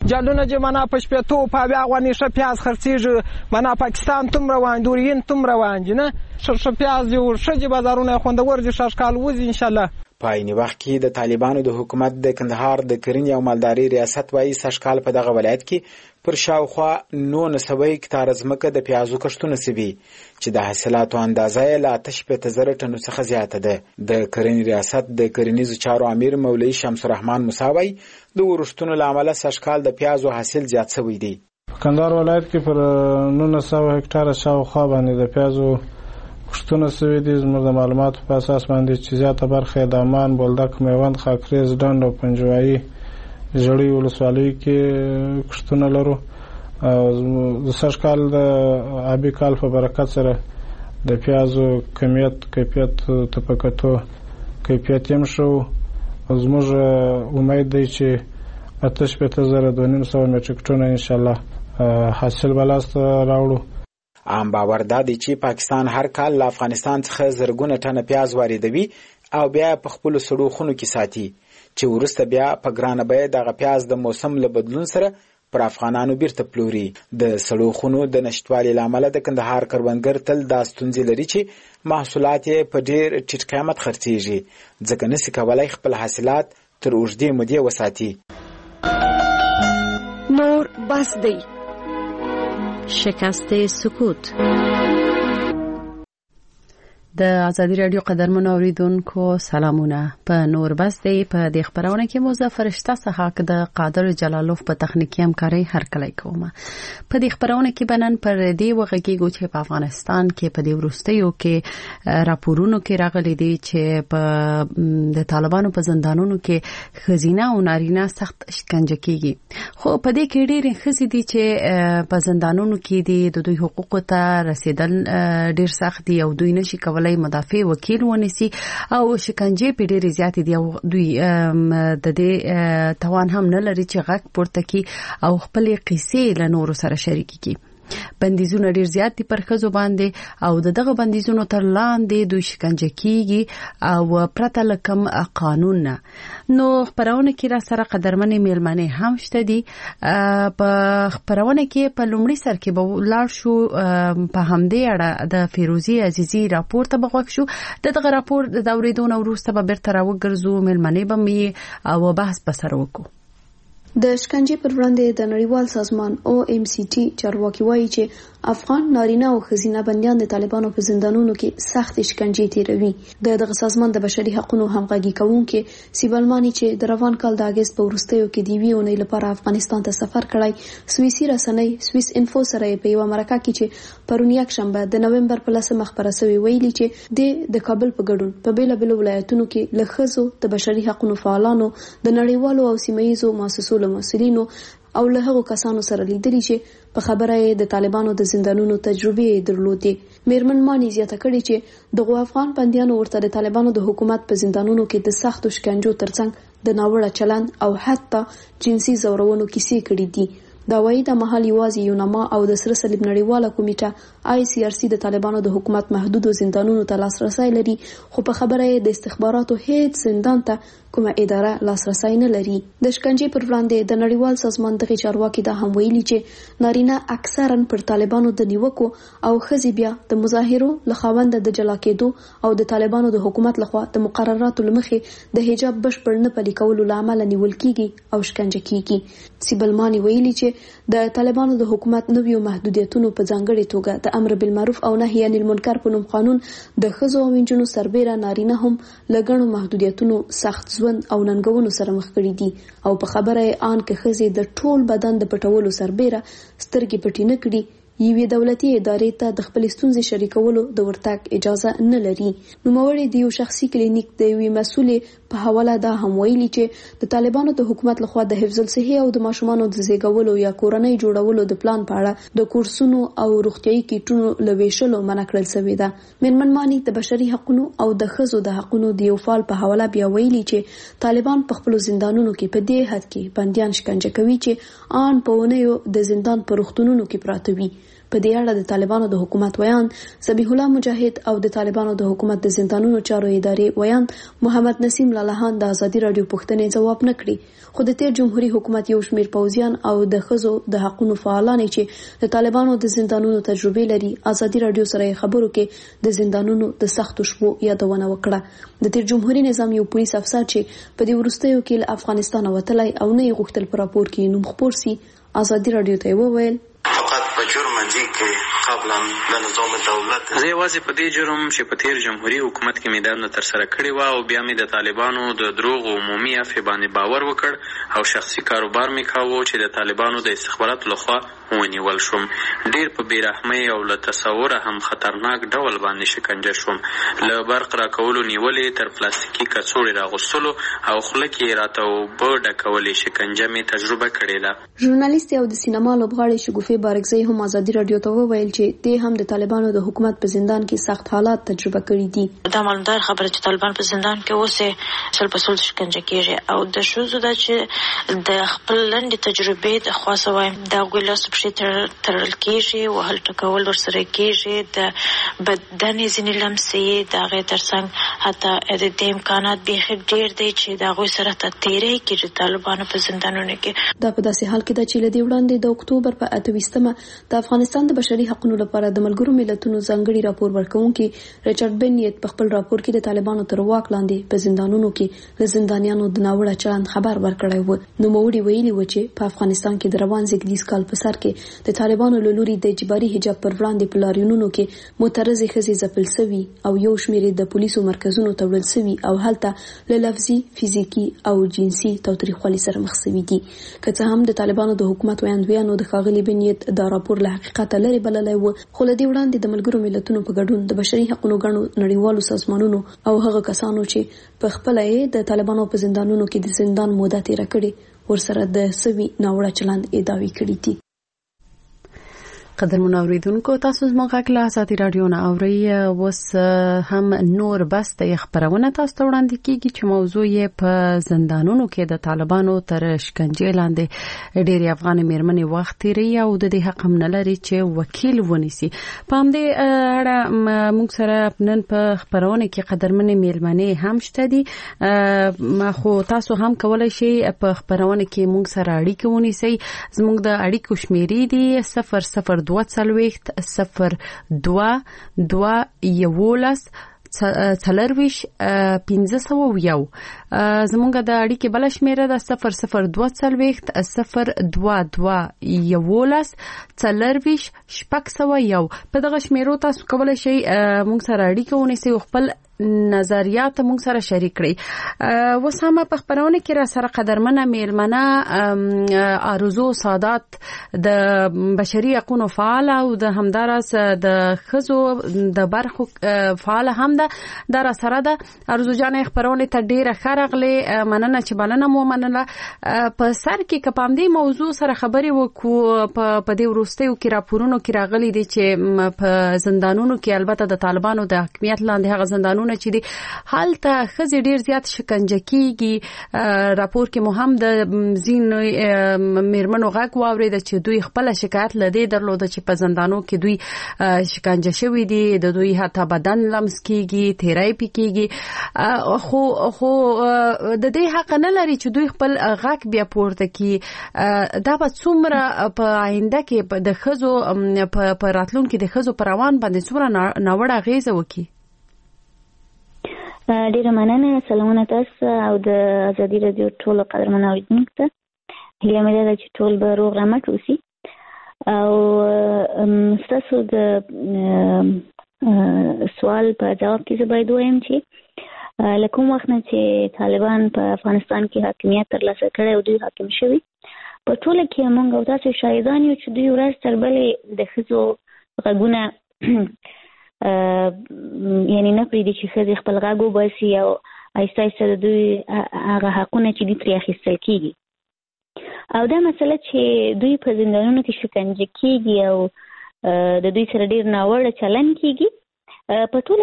جالونه چې منا په شپېتو په اویا غوانې ښه پیاز خرڅېږي منا پاکستان تم روان دي اورین تم روان دي نه ښه پیاز دي ښه دي بازارونه خوندور دي ښه ښکال وځي انشاءالله. په عین وخت کې د طالبانو د حکومت د کندهار د کرنې او مالدارۍ ریاست وایي سږکال په دغه ولایت کې پر شاوخوا 990 هکتاره ځمکه د پیازو کښتونه سوي چې د حاصلاتو اندازه یې له 85,000 ټنو څخه زیاته ده. د کرنې ریاست د کرنیزو چارو امیر مولوي شمس الرحمن موسی وایي د ورښتونو له امله سږکال د پیازو حاصل زیات شوی دی. کندهار ولایت کې پر 900 هکتاره شاوخوا باندې د پیازو کښتونه سوي دي. زموږ د معلوماتو په اساس باندې چې زیاته برخه د عمان، بولدک، میوند، خاکریز، ډنډ او پنجوایي ژړۍ ولسوالیو کې کښتونه لرو. د سږکال د آبي کال په برکت سره د پیازو کمیت کیفیت ته په کتو کیفیت هم شو. زموږ امید دی چې 85,200 میټریک ټنه انشاءالله حاصل به لاسته راوړو. عام باور دا دی چې پاکستان هر کال له افغانستان څخه زرګونه ټنه پیاز واردوي او بیا په خپلو سړو خونو کې ساتي چې وروسته بیا په ګرانه بیه دغه پیاز د موسم له بدلون سره پر افغانانو بیرته پلوري. د سړو خونو د نشتوالي له امله د کندهار کروندګر تل دا ستونزې لري چې محصولات یې په ډېر ټیټ قیمت خرڅېږي ځکه نسي کولی خپل حاصلات تر اوږدې مودې وساتي. نور بس دی. شکست سکوت. د ازادي رادیو قدرمنو اوریدونکو سلامونه. په نور بس دی په دې خبرونه کې مو فرشته څخه د قادر جلالوف په تخنیکی همکاري هرکلی کوم. په دې خبرونه کې بنن پر دې وغږیږو چې په افغانستان کې په دې وروستیو کې راپورونو کې راغلي دي چې په د طالبانو په زندانونو کې خزینه او نارینه سخت شکنجه کیږي. خو په دې کې ډېر خزي دي چې په زندانونو کې دي د دوی حقوقو ته رسیدل ډېر سخت دي او دوی نشي کولای مدافع وکیل ونیسي او شکنجه په ډېر زیات دي او دوی د دې توان هم نه لري چې غږ پورته کی او خپل قصې له نورو سره شریک کی. بندیزونه ډیر زیات دي پر ښځو باندې او دغه بندیزونو تر لاندې دوی شکنجه کیږي او پرته له کوم قانون نه. نو خبرونه کې را سره قدرمنې میلمنې هم شته دي. په خبرونه کې په لومړي سر کې به لاړ شو په همدې اړه د فیروزي عزیزي راپور ته بغوښ شو. دغه راپور د اوریدونکو وروسته به بیرته راوګرځو میلمنې به می او بحث به سره وکړو. د شکنجې پر وړاندې د نړیوال سازمان OMCT چارواکي وایي چې افغان نارینه او ښځینه بندیان د طالبانو په زندانونو کې سخت شکنجې تیروي. دغه سازمان د بشري حقوقو همغږي کوونکې سیبلمانی چې د روان کال د اگست په وروستیو کې د وی اونۍ لپاره افغانستان ته سفر کړی سویسي رسنۍ سویس انفو سره په یو مرکه کې چې پرون یک شنبه د نومبر په 10 خبره شوی ویلي چې د کابل په ګډون په بیلابل ولایتونو کې له ښځو د بشري حقوقو فعالانو د نړیوالو او سیمه‌ییزو مؤسسو له مسؤلینو او له هغو کسانو سره لیدلي چې په خبره یې د طالبانو د زندانونو تجربې درلودې. میرمن مانی زیاته کړې چې دغه افغان بندیانو ورته د طالبانو د حکومت په زندانونو کې د سختو شکنجو ترڅنګ د ناوړه چلند او حتی جنسي زورونو کیسې کړې دي. دا وایي د محل یوازې یونما او د سره صلیب نړیواله کمیټه ICRC د طالبانو د حکومت محدودو زندانونو ته لاسرسی لري خو په خبره یې د استخباراتو هیڅ زندان ته کومه اداره لاسرسی نه لري. د شکنجې پر وړاندې د نړیوال سازمان دغه چارواکي دا هم ویلي چې نارینه اکثرا پر طالبانو د نیوکو او ښځې بیا د مظاهرو له خاونده د جلا کېدو او د طالبانو د حکومت لخوا د مقرراتو له مخې د حجاب بشپړ نه پلي کولو له امله نیول کیږي او شکنجه کیږي. سیبلمانی ویلي چې د طالبانو د حکومت نویو محدودیتونو په ځانګړې توګه د امر بالمعروف او نهي عن المنکر په نوم قانون د ښځو او نجونو سربېره نارینه هم لګڼو محدودیتونو سخت ژوند او ننګونو سره مخ کړي دي او په خبره یې آن که ښځې د ټول بدن د پټولو سربېره سترګې پټې نه کړي یوې دولتي ادارې ته د خپل ستونزې شریکولو د ورتګ اجازه نه لري. نوموړي د یو شخصي کلینیک د یوې مسؤلې په حواله دا هم ویلي چې د طالبانو د حکومت لخوا د حفظ الصحي او د ماشومانو د زیږولو یا کورنۍ جوړولو د پلان په اړه د کورسونو او روغتیايي کیټونو له ویشلو منع کړل شوې ده. میرمن مانی د بشري حقوقو او د ښځو د حقوقو د یو فعال په حواله بیا ویلي چې طالبان په خپل زندانونو کې په دې حد کې بندیان شکنجه کوي چې آن په ونیو د زندان په روغتونونو کې پراته وي. په دې اړه د طالبانو د حکومت ویان ذبیح الله مجاهد او د طالبانو د حکومت د زندانونو چارو ادارې ویان محمد نسیم لالهان د ازادي رادیو پوښتنې ځواب نه کړي، خو د تیر جمهوریت حکومت یو شمېر پوځیان او د ښځو د حقوقو فعالان چې د طالبانو د زندانونو تجربه لري ازادي رادیو سره خبرو کې د زندانونو د سختو شپو یادونه وکړه. د تیر جمهوریت نظام یو پولیس افسر چې په دې وروستیو کې له افغانستان وتلی او نه یې غوښتل په راپور کې نوم خپور سي، ازادي رادیو ته وویل فقط په جرم دي کې قبلا د نظام دولت زه یوازې په دې جرم چې په تیر جمهوریت حکومت کې مې دا تر سره کړی و او بیا مې د طالبانو د دروغ عمومي افې باندې باور وکړ او شخصي کاروبار مې کاوه چې د طالبانو د استخباراتو لخوا ونیول شوم. ډیر په بیرحمۍ او له تصوره هم خطرناک ډول باندې شکنجه شوم. له برق راکولو نیولې تر پلاستیکي کڅوړې راغوستلو او خوله کې راته اوبه ډکولې شکنجه مې تجربه کړې ده. ژورنالیست او د سینما لوبغاړی شګوفې بارکزی هم ازادي رادیو ته وویل چې دې هم د طالبانو د حکومت په زندان کې سخت حالات تجربه کړي دي. دا معلومدار خبره چې طالبان په زندان کې اوسه سل په سل شکنجه کیږي او د شوزو دا چې د خپل لنډ تجربې د خاصه وایم دا ګولاس په ترل کیږي او هل ټکول ورسره کیږي د بدن ځینې لمسې د غیر ترڅنګ حتی د امکانات به ډیر دی چې دا غوي سره ته تیرې کیږي طالبانو په زندانونو کې. دا په داسې حال کې د چې لدی وړاندې د اکتوبر په 28مه د افغانستان د بشري حقوقو لپاره د ملګرو ملتونو ځانګړي راپور ورکونکي ریچارډ بنیت په خپل راپور کې د طالبانو تر واک لاندې په زندانونو کې د زندانیانو د ناوړه چلند خبر ورکړی و. نو موړي ویلي و چې په افغانستان کې د روان زیږدیز کال په سر کې د طالبانو له لوري د اجباري حجاب پر وړاندې په لاریونونو کې معترضې ښځې ځپل سوي او یو شمېر د پولیسو مرکزونو ته وړل سوي او هلته له لفظي، فزیکي او جنسي تاوتریخوالي سره مخ سوي دي. که څه هم د طالبانو د حکومت ویاندویانو د ښاغلي بنیت دا راپور له حقیقته لرې بللی و، خو له دې وړاندې د ملګرو ملتونو په ګډون د بشري حقوقو ګڼو نړیوالو سازمانونو او هغه کسانو چې په خپله یې د طالبانو په زندانونو کې د زندان موده تېره کړې ورسره د سوي ناوړه چلند ادعاوې کړي دي. قدرمن اوریدونکو تاسو زموږ غږ له ازادي رادیو نه اورئ. اوس هم نور بس د خبرونه تاسو ته وړاندې کیږي چې موضوع یې په زندانونو کې د طالبانو تر شکنجې لاندې ډېری افغان میرمنې وخت تیروي او د دې حق هم نه لري چې وکیل ونیسي. په همدې اړه موږ سره نن په خبرونه کې قدرمن میرمنې هم شته دي، خو تاسو هم کولای شئ په خبرونه کې موږ سره اړیکه ونیسئ. زموږ د اړیکو شمیرې دي 00 2 څلوېښت 02 11 څلرویش 1501. زمونږ د اړیکې بل شمیره ده 00 2 څلوېښت 02 11 څلرویش 601. په دغه شمیرو تاسو کولی شئ موږ سره اړیکه ونیسئ او خپل نظریات موږ سره شریک کړئ. اوس هم په خبرونه کې را سره قدرمنه میرمنه آرزو سادات د بشري حقوقو فعال او د همدارس د ښځو د برخو فعال هم ده. دا را سره ده آرزو جان خبرونه ته ډیره خرغلې مننه چې بلنه مو منله. په سر کې کپام دی موضوع سره خبرې وکړو. په دې وروستیو کې راپورونو کې راغلي دي چې په زندانونو کې البته د طالبانو د حکومت لاندې هغه زندانونو چې دي حالته ښځې ډیر زیات شکنجه کیږي. راپور کې مو هم د ځینو میرمنو غږ واورید چې دوی خپل شکایت لدی درلوده چې په زندانو کې دوی شکنجه شوي دي، د دوی حتی بدن لمس کیږي، تیری پی کیږي، خو د دې حق نه لري چې دوی خپل غږ بیا پورته کړي. دا به څومره په آینده کې د ښځو په راتلونکي د ښځو په روان باندې څومره ناوړه اغیزه وکړي؟ ډیره مننه. سلامونه تاسو او د ازادي رادیو ټولو قدرمن اوریدونکو ته. هیله مې ده چې ټول به روغ رمټ اوسي او ستاسو د سوال په جواب کې زه باید وایم چې له کوم وخت نه چې طالبان په افغانستان کې حاکمیت ترلاسه کړی او دوی حاکم شوي، په ټوله کې موږ او تاسو شاهدان یو چې دوی ورځ تر بلې د ښځو غږونه یعنی نه پرېږدي چې ښځې خپل غږ وباسي او آهسته آهسته د دوی هغه حقونه چې دي ترې اخیستل کېږي. او دا مسله چې دوی په زندانونو کې شکنجه کېږي او د دوی سره ډېر ناوړه چلند کېږي، په ټوله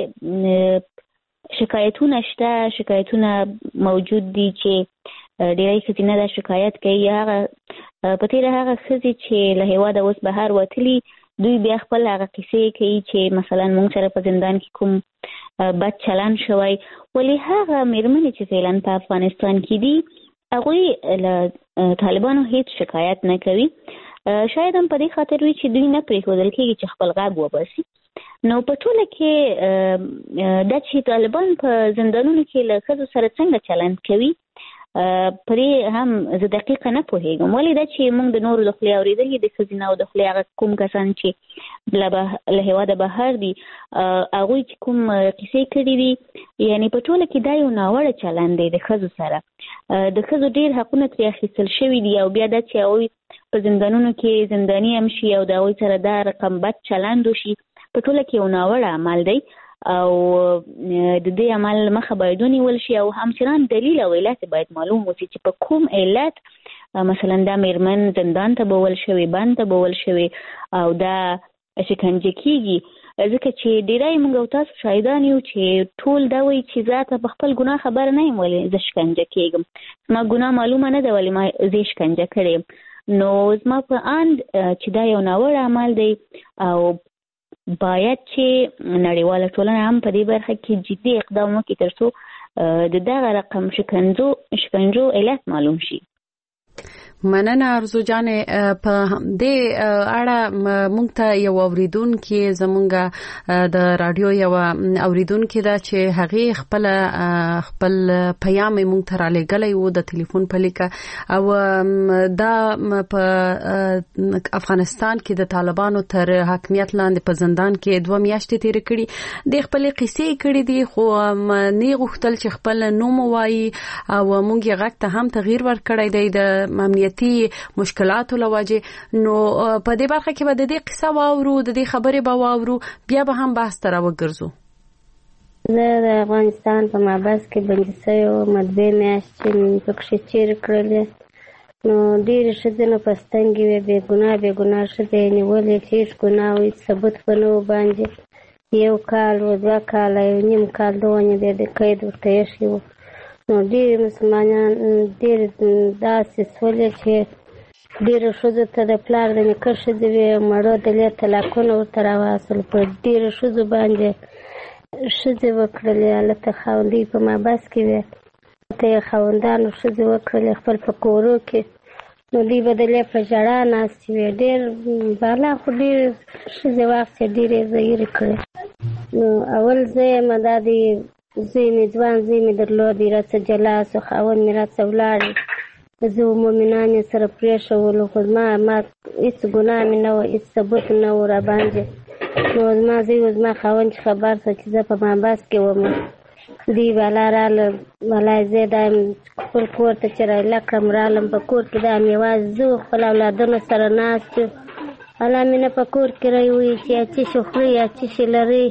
کې شکایتونه شته، شکایتونه موجود دي چې ډېری ښځینه دا شکایت کوي هغه په تېره هغه ښځې چې له هېواده اوس بهر وتلي دوی بیا خپل هغه کیسې کوي چې مثلا موږ سره په زندان کې کوم بد چلند شوی، ولې هغه مېرمنې چې فعلا په افغانستان کې دي هغوی له طالبانو هیڅ شکایت نه کوي. شاید هم په دې خاطر وي چې دوی نه پرېښودل کېږي چې خپل غږ وباسي. نو په ټوله کې دا چې طالبان په زندانونو کې له ښځو سره څنګه چلند کوي پرې هم زه دقیقه نه پوهېږم، ولې دا چې موږ د نورو د خولې اورېدلي د ښځینه او د خولې هغه کوم کسان چې له هېواده بهر دي هغوی چې کوم کیسې کړي دي، یعنې په ټوله کې دا یو ناوړه چلند دی د ښځو سره. د ښځو ډېر حقونه ترې اخیستل شوي دي او بیا دا چې هغوی په زندانونو کې زنداني هم شي او د هغوی سره دا رقم بد چلند وشي په ټوله کې یو ناوړه عمل دی او د دې عمل مخه باید ونیول شي او همچنان دلیل او علت باید معلوم وشي چې په کوم علت مثلا دا مېرمن زندان ته بوول شوې، بند ته بوول شوې او دا شکنجه کېږي. ځکه چې ډېری موږ او تاسو شاهدان یو چې ټول دا وایي چې زه ته په خپل ګناه خبره نه یم ولې زه شکنجه کېږم، زما ګناه معلومه نه ده ولې ما زه شکنجه کړې یم. نو زما په اند چې دا یو ناوړه عمل دی او باید چې نړیواله ټولنه هم په دې برخه کې جدي اقدام وکړي تر څو د دغه رقم شکنجو علت معلوم شي. مننه ارزو جانې. په دې اړه مونږ ته یو اوریدونکو زمونږ د رادیو یو اوریدونکو دا چې هغه خپل پیغام مونږ ته را لګلې وو د ټلیفون په لیکه او دا په افغانستان کې د طالبانو تر حاکمیت لاندې په زندان کې 2 میاشتې تیر کړي د خپل قصې کړي دي خو نه غوښتل چې خپل نوم وایي او مونږ یې غږ ته هم تغییر ورکړی دی د امنیتي مشکلاتو لوجه. نو په دې برخه کې به د دې قصه واورو، د دې خبرې به واورو، بیا به هم بحث تر وګرځو. زه د افغانستان په مابس کې بندي او مدبه میاشتې پکښې چیر کړلې. نو ډېرې ښځې نه په ستنګې وې، بې ګناه ښځې یې نیولې چې هېڅ ګناه او هېڅ ثبوت په نه و باندې 1 کال و 2 کاله 1 نیم کال د ونې د قید ورته ایښی و. نو ډېر مسلمانان ډېر داسې سولې چې ډېرو ښځو ته د پلار د نیکه ښځې وې مړه دلې طلاقونه ورته راواصل په ډېرو ښځو باندې ښځې وکړلې. هلته خاوندۍ په مابس کې وې، هلته یې خاوندانو ښځې وکړلې خپل په کورو کې. نو دوی به دلې په ژړا ناستې وې. ډېر بالا خو ډېر ښځې واخیستې ډېرې یې ضایرې کړې. نو اول زه یم دا د زوی مې ځوان زوی مې درلودی راڅه جلا سو، خاوند مې راڅه ولاړې، زه مومنان یې سره پرېښولو خو ما هېڅ ګناه مې نه وه، هېڅ ثبوت نه و راباندې. نو زما زوی و زما خاوند چې خبر شو چې زه په مابس کې وم دوی بالا راله بالا زه دا خپل کور ته چې رایله کړم رالم په کور کې دا مې یوازې زه خپل اولادونو سره ناست یم. الله مې نه په کور کې راووایي چې یا څه شي خورئ یا څه شي لرئ.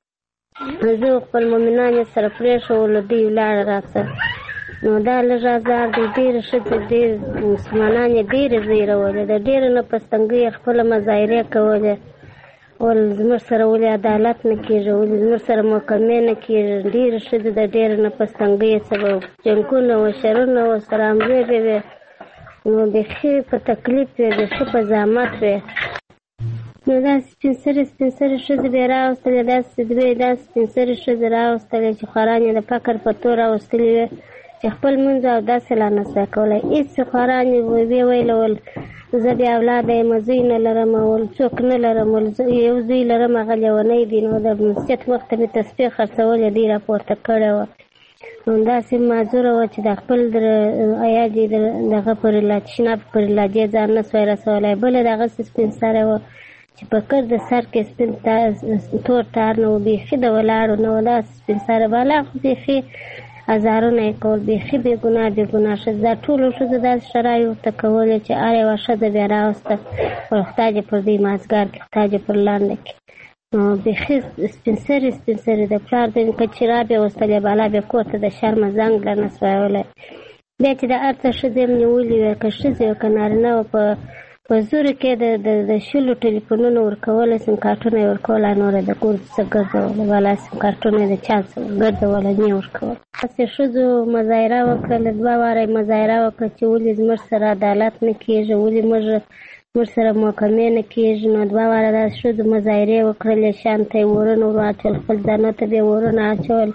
زه خپل مومنان یې سره پرېښولو دوی ولاړه راڅه. نو دا لږ ازار دی. ډېرې ښځې ډېر مسلمانان یې ډېرې زیرولې د ډېرو نه په ستنګۍ یې خپله مظاهرې کولې ول زموږ سره ولې عدالت نه کېږي، ولې زموږ سره محکمې نه کېږي. ډېرې ښځې د ډېرو نه په ستنګۍ سبب جنګونه و شرونه و سره همزویې وې. نو بیخي په تکلیف وې، بیخي په زحمت وې. نو داسې سپین سرې ښځې بیا راوستلې، داسې سپین سرې ښځې راوستلې چې خوران یې د فقر په تور راوستلې وې چې خپل لمونځ او داسې لا نسته کولی. هېڅ خوران یې ویې ویلول زه بیا اولاده یم، زوی نه لرم ول څوک نه لرم ول یو زوی لرم هغه لیونی دی. نو د مسجد وخت ته مې تسبیح خرڅولې دی راپورته کړې وه. نو داسې معذوره وه چې د خپل عیاج یې دغه پورې تشناب پورې لاجې ځان نه سوی رسولی. بله دغسې سپین سری وه چې په کر د سر کې سپین تور تار نه و، بیخي د ولاړو نه و. داسې سپین سری بالا خو بیخي هزارونه یې کول، بیخي بې ګناه ښځه. دا ټولو ښځو داسې شرایط ورته کولې چې هر یوه ښځه بیا راوسته پر خدای دې پر دوی مازګار کې خدای دې پر لاندې کې. نو بیخي سپین سرې د پلار د نیکه چې را بیا وستلې بالا بیا کور ته د شرمه زنګ لا نه سوی ولی. بیا چې د هر څه ښځې هم نیولې وې، که ښځې وه که نارینه وه په په زور کې د شلو ټلیفونونو ورکول، سم کارتونه ورکول، نور د کور څخه ګرځول، ولا سم کارتونه د چا څخه ګرځول نه ورکول. تاسو شذو مظاهره وکړه، 2 واره مظاهره وکړه چې ولې زموږ سره عدالت نه کیږي، ولې موږ سره محکمې نه کیږي. نو 2 واره د شذو مظاهره وکړل، شانته ورونه واچول، خپل ځانته به ورونه اچول.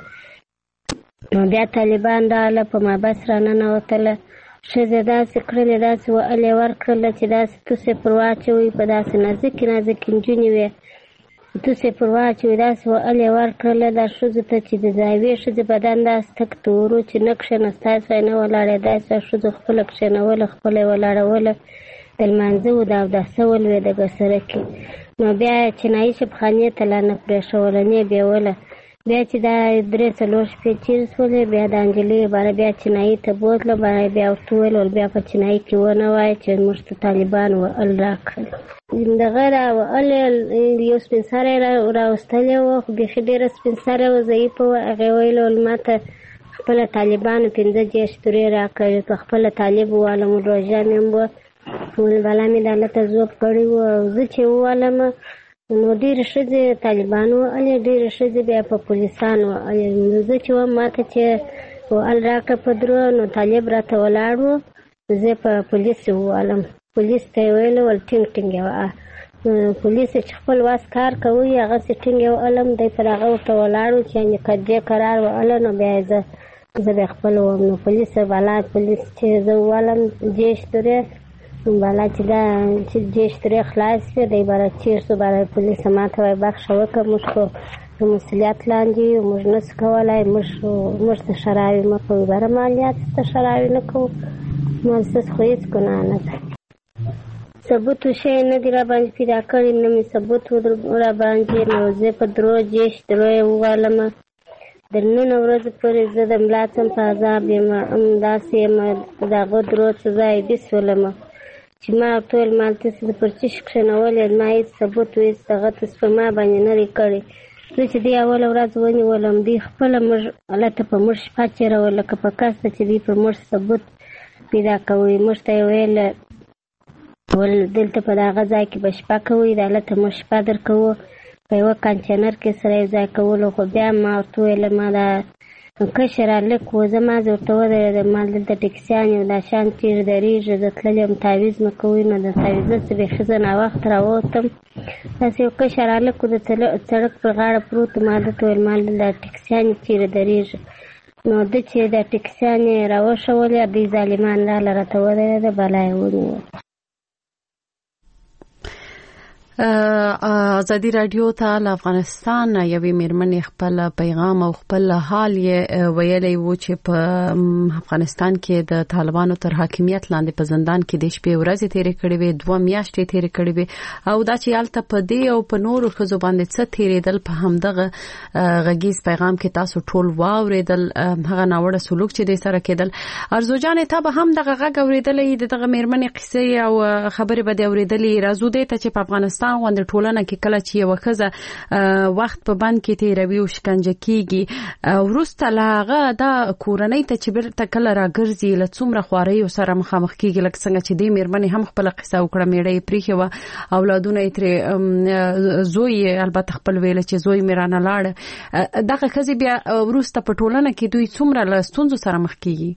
نو بیا طالبان رااله، په مابس را ننوتله، ښځې داسې کړلې، داسې وهلې ورکړله چې داسې توسې پر واچوي، په داسې نازکې نجونې وې، توسې پر واچوي، داسې وهلې ورکړله دا ښځو ته چې د زاویې ښځې بدن داسې تک تورو چې نه کښېنستی نه ولاړېدای سوه. ښځو خپله کښېنوله، خپله یې ولاړوله، د لمانځه و د اوداسه ولوې د ګسره کې. نو بیا چینایي شبخانې ته لا نه پرېښوله، نه یې بیوله. بیا چې دا 3-4 شپې تېرې شولې، بیا د انجلۍ باره بیا چینایي ته بوتله، بیا ورته وویل، بیا په چینایي کې ونه وایه چې موږ ته طالبان وهل راکړل. دغه را وهل یو سپین سری راوستلی و، خو بیخي ډېره سپین سری و، ضعیفه وه. هغې ویل ول ما ته خپله طالبانو 5 جیش تورې راکړې، په خپله طالب ووالم، روژه مې هم وه، بلا مې د هلته ذوب کړی و. او زه چې ووالم نو ډېرې ښځې طالبان وهلې، ډېرې ښځې بیا په پولیسان وهلې. زه چې وم ما ته چې وهل راکړه په درو، نو طالب راته ولاړ و، زه په پولیس ووالم. پولیس ته یې ویل ول ټینګ ټینګ یې وهه. پولیس چې خپل واس کار کوي هغسې ټینګ یې وهلم، دی پر هغه ورته ولاړ و چې یعنې قضیې قرار وهله. نو بیا یې زه بیا خپل وم. نو پولیس چې زه ووالم جیش تورې، بالا چې دا چې جیش ترې خلاص شي، دی باره چیر شو، باره پولیس ما ته وایي بخښه وکړه، موږ خو د مسؤلیت لاندې یو، موږ نه شو کولی، موږ ته شراوي مه کوئ. باره مالیات ته شراوي نه کوو، نو ستاسو خو هېڅ ګناه نه ده. ثبوت شی نه دي راباندې پیدا کړي، نه مې ثبوت راباندې. نو زه په جیش درو یې ووالمه. د 9 ورځو پورې زه د ملا څم په عذاب یم، همداسې یم، د هغو درو سزا یې بیس ولمه چې ما ورته ویل ما هلته څه د پرچش کښېنولې، ما هېڅ ثبوت و هېڅ دغه څه په ما باندې نه دی کړی. زه چې دی اوله ورځ ونیولم، دوی خپله موږ هلته په موږ شپه چېرول، لکه په کسته چې دوی په موږ ثبوت پیدا کوي. موږ ته یې ویل دلته په دغه ځای کې به شپه کوئ، د هلته موږ شپه در کوو، په یوه کنټینر کې سره یو ځای کولو. خو بیا ما ورته ویل ما دا کشر هلک و، زه ما ورته ودرېدم، ما دلته ټکسیان یو دا شان تېر درېږي، زه تللی یم تعویض مه کوئ. نو د تعویضه څه بیخي زه ناوخته راووتم، داسې یو کشر هلک و، د سړک پر غاړه پروت و. ما دته ویل ما دا ټکسیانې تېرې درېږي. نو ده چې دا ټکسیانې راوښولې، دوی ظالمان راله راته ودرېده، بلا یې ونیول. ازادي رادیو ته له افغانستان یوې میرمنې خپل پیغام او خپل حال یې ویلی و چې په افغانستان کې د طالبانو تر حاکمیت لاندې په زندان کې د شپې ورځې تیرې کړې وې، 2 میاشتې تیرې کړې وې، او دا چې هلته په دې او په نورو ښځو باندې څه تیرېدل، په همدغه غږیز پیغام کې تاسو ټول واورېدل، هغه ناوړه سلوک چې دې سره کېدل. ارزو جانې ته به هم دغه غږ اورېدلی، دغه میرمنې قصې او خبرې به دې اورېدلې. راځو دې ته چې په افغانستان غونډه ټولنه کې کله چې یو ښځه وخت په بند کې تیروي او شکنجه کیږي، وروسته له هغه دا کورنۍ ته چې بیرته کله راګرځي له څومره خواریو سره مخامخ کیږي، لکه څنګه چې دې میرمنې هم خپله قصه وکړه، میړه یې پریښې وه، اولادونه یې ترې، زوی یې البته خپل ویله چې زوی مې رانه لاړه. دغه ښځې بیا وروسته په ټولنه کې دوی څومره له ستونزو سره مخ کیږي؟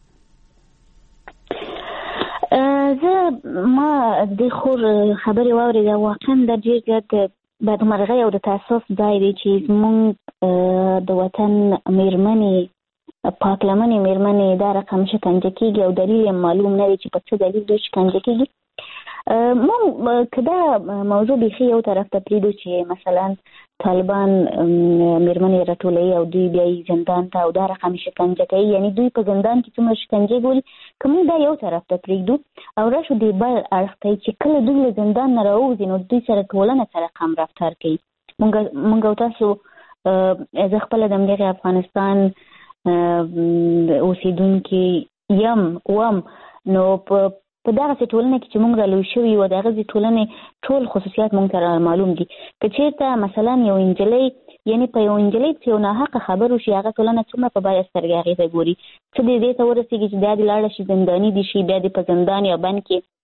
ما د خور خبرې واورېده، واقعا دا ډېر زیات بدمرغۍ او د تاسف ځای دی چې زموږ د وطن میرمنې، پاک لمنې میرمنې دا رقم شکنجه کېږي او دلیل یې معلوم نه دی چې په څه دلیل دوی شکنجه کېږي. مونږ که دا موضوع بیخي یو طرف ته پرېږدو چې مثلا طالبان میرمنې راټولوي او دوی بیا یې زندان ته او دا رقم شکنجه کوي، یعنی دوی په زندان کې څومره شکنجې ګوري، که موږ دا یو طرف ته پرېږدو او راشو دې بل اړخ ته چې کله دوی له زندان نه راووځي نو دوی سره ټولنه سره کم رفتار کوي. موږ او تاسو، زه خپله د همدغې افغانستان اوسېدونکي یم وم، نو په دغسې ټولنه کې چې موږ رالوی شوي یو، د هغې ټولنې ټول خصوصیات موږ ته معلوم دي. که چېرته مثلا یو نجلۍ، یعنې په یو نجلۍ چې یو ناحقه خبر وشي، هغه ټولنه څومره په بده سترګې هغې ته ګوري، څه دې ته ورسېږي چې بیا دې لاړه شي زنداني دي شي، بیا دې په زندان یا بند کې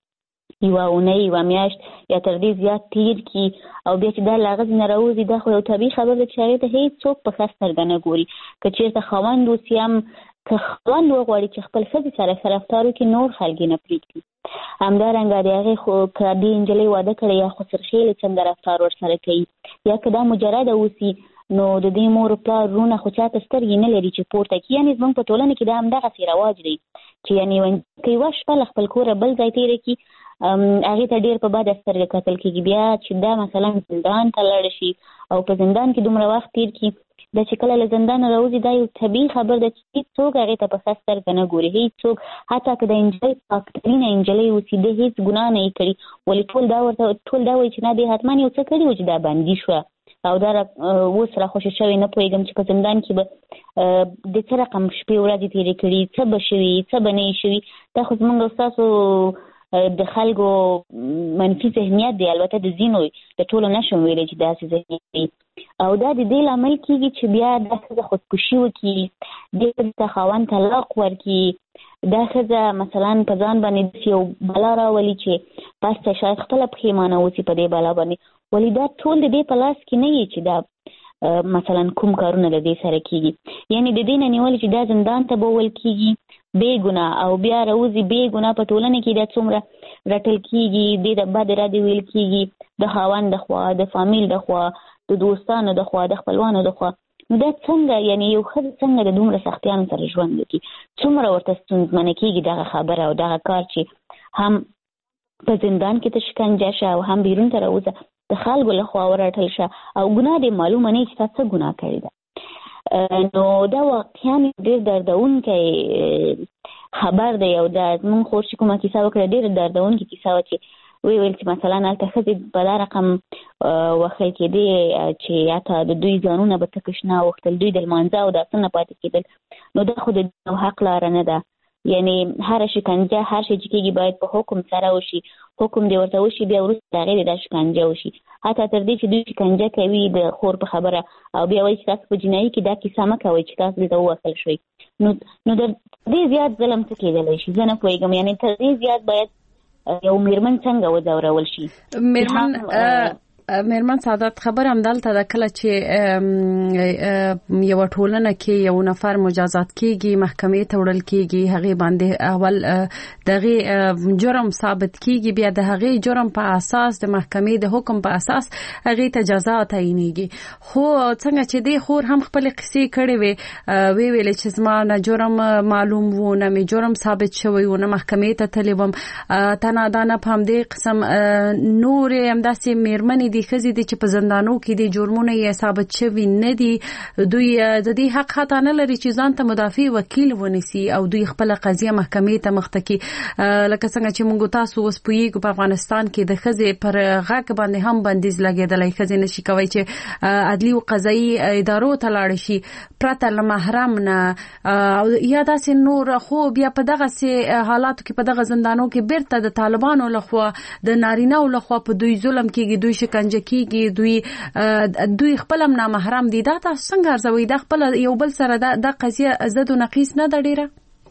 یوه اونۍ یوه میاشت یا تر دې زیات تیر کړي او بیا چې دا له هغه ځای نه راوځي دا خو یو طبیعي خبره ده چې هغې ته هېڅوک په ښه سترګه نه ګوري. که چېرته خاوند اوسي هم که خاوند وغواړي چې خپل ښځې سره ښه رفتار وکړي نور خلک یې نه پرېږدي. همدارنګه د هغې خو که دې نجلۍ واده کړی یا خسرخېلې څنګه رفتار ورسره کوي یا که دا مجرده اوسي نو د دې مور پلار وروڼه خو چاته سترګې نه لري چې پورته کړي. یعنې زموږ په ټولنه کې دا همدغسې رواج دی چې یعنې که یوه شپه له خپل کوره بل ځای تېره کړي هغې ته ډېر په بده سترګه کتل کېږي. بیا چې دا مثلا زندان ته لاړ شي او په زندان کې دومره وخت تېر کړي دا چې کله له زندانه راوځي دا یو طبیعي خبر ده چې هېڅوک هغې ته په ښه سترګه نه ګوري. هېڅوک حتی که د نجلۍ پاکترینه نجلۍ اوسي د هېڅ ګناه نه یې کړي ولې ټول دا وایي چې نه دې حتما یو څه کړي و چې دا بندي شوه او دا اوس را خوشې شوې. نه پوهېږم چې په زندان کې به د څه رقم شپې ورځې تېرې کړي څه به شوي څه به نه یې شوي. دا خو زموږ او ستاسو د خلکو منفي ذهنیت دی. البته د ځینو د ټولو نشم ویلی چې داسې ذهنیت دی او دا د دې لامل کېږي چې بیا دا ښځه خودکشي وکړي دې ښځې ته خاوند طلاق ورکړي دا ښځه مثلا په ځان باندې داسې یو بلا راولي چې پس ته شاید خپله پښیمانه اوسي په دې بلا باندې. ولې دا ټول د دې په لاس کې نه وي چې دا مثلا کوم کارونه د دې سره کېږي. یعنې د دې نه نیولې چې دا زندان ته به وول کېږي بې ګناه او بیا راوځي بې ګناه په ټولنه کې دا څومره رټل کېږي دې د بد ردې ویل کېږي د خاوند د خوا د فامیل د خوا د دوستانو د خوا د خپلوانو د خوا. نو دا څنګه یعنې یو ښځه څنګه د دومره سختیانو سره ژوند وکړي څومره ورته ستونزمنه کېږي دغه خبره او دغه کار چې هم په زندان کې ته شکنجه شه او هم بیرون ته راوځه د خلکو له خوا ورټل شه او ګناه دې معلومه نه چې تا څه ګناه کړې ده. نو دا واقعا ډېر دردونکی خبر دی او دا زموږ خور چې کومه کیسه وکړه ډېره دردونکې کیسه وه چې ویل چې مثلا هلته ښځې په دا رقم وښل کېدې چې حتی د دوی ځانونه به تکش نه اوښتل دوی د لمانځه او داسې نه پاتې کېدل. نو دا خو د حق لاره نه ده. یعنې هره شکنجه هر شی چې کېږي باید په حکم سره وشي حکم دې ورته وشي بیا وروسته د هغې دا شکنجه وشي حتی تر دې چې دوی شکنجه کوي د خور په خبره او بیا وایي چې تاسو په جنایي کې دا کیسه مه کوئ چې تاسو دې ته ووهل شوئ. نو د دې زیات ظلم څه کېدلی شي زه نه پوهېږم. یعنې تر دې زیات باید یو میرمن څنګه وځورول شي. میرمن سعادت خبر هم دلته د کله چې یو ټولنه کې یو نفر مجازات کیږي محکمې ته وړل کیږي هغه باندې اول دغه جرم ثابت کیږي بیا د هغه جرم په اساس د محکمې د حکم په اساس هغه ته جزا تعینېږي. خو څنګه چې دی خور هم خپل قصې کړې وی ویل چې زما نه جرم معلوم و نه می جرم ثابت شوی و نه محکمې ته تلوم تنادانه په همدې قسم نور هم داسې میرمنې دي خزي دي چې په زندانو کې دي جرمونه یې ثابت شوي نه دي دوی د دې حق حتی نه لري چې ځان ته مدافع وکیل ونیسي او دوی خپل قضیه محکمې ته مخته کړي. لکه څنګه چې موږ تاسو اوس پوهیږو په افغانستان کې د خزي پر غاک باندې هم بندیز لګیدلی خزي نشي کوي چې عدلي او قضایي ادارو ته لاړ شي پرته له محرم نه او یا داسې نور. خو بیا په دغه سي حالاتو کې په دغه زندانو کې بیرته د طالبانو لخوا د نارینه لخوا په دوی ظلم کېږي دوی شکنجه کېږي دوی خپل هم نامحرم دي. دا تاسو څنګه ارزوي دا خپل یو بل سره دا قضیه زد او نقیص نه ده ډیره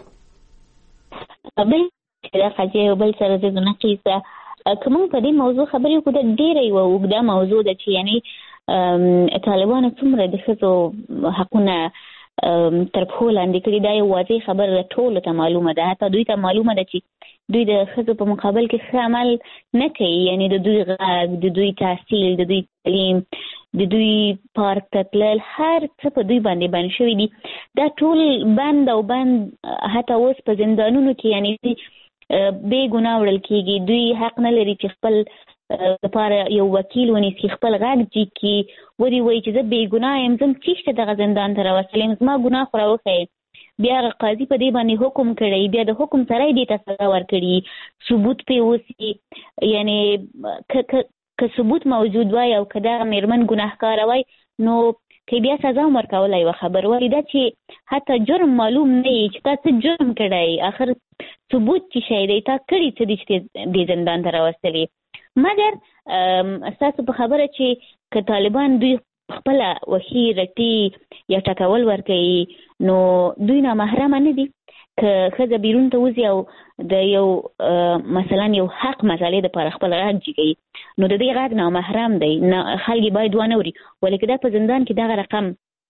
دا قضیه یو بل سره زد او نقیص ده. که موږ په دې موضوع خبرې وکړو دا ډیره یوه اوږده موضوع ده چې یعنې طالبانو څومره د ښځو حقونه تر پښو لاندې کړي دا یو واضح خبره ده ټولو ته معلومه ده حتی دوی ته معلومه ده چې دوی د ښځو په مقابل کې ښه عمل نه کوي. یعنې د دوی غږ د دوی تحصیل د دوی تعلیم د دوی پارک ته تلل هر څه په دوی باندې بند شوي دي. دا ټول بند او بند حتی اوس په زندانونو کې یعنې بې ګناه وړل کېږي. دوی حق نه لري چې خپل لپاره یو وکیل ونیسي خپل غږ جګ کړي ودې وایي چې زه بې ګناه یم زه چېرته دغه زندان ته راوستلی یم زما ګناه خو راوښیې. بیا هغه قاضي په دې باندې حکم کړی بیا د حکم سره یې دې ته سزا ورکړي ثبوت پرې اوسي. یعنې که ثبوت موجود وای او که دغه میرمن ګناهکاره وای نو که بیا سزا هم ورکولی یوه خبر وایي دا چې حتی جرم معلوم نه وي چې تا څه جرم کړی آخر ثبوت چې شی دی تا کړي څه دي چې دې زندان ته راوستلې. مګر ستاسو په خبره چې که طالبان دوی خپله وحي رټي یا ټکول ورکوي نو دوی نامحرمه نه دي. که ښځه بیرون ته وځي او د یو مثلا یو حق مسالې دپاره خپل غږ جګوي، نو د دې غږ نامحرم دی، خلک باید ونه اوري. ولې که دا په زندان کې دغه رقم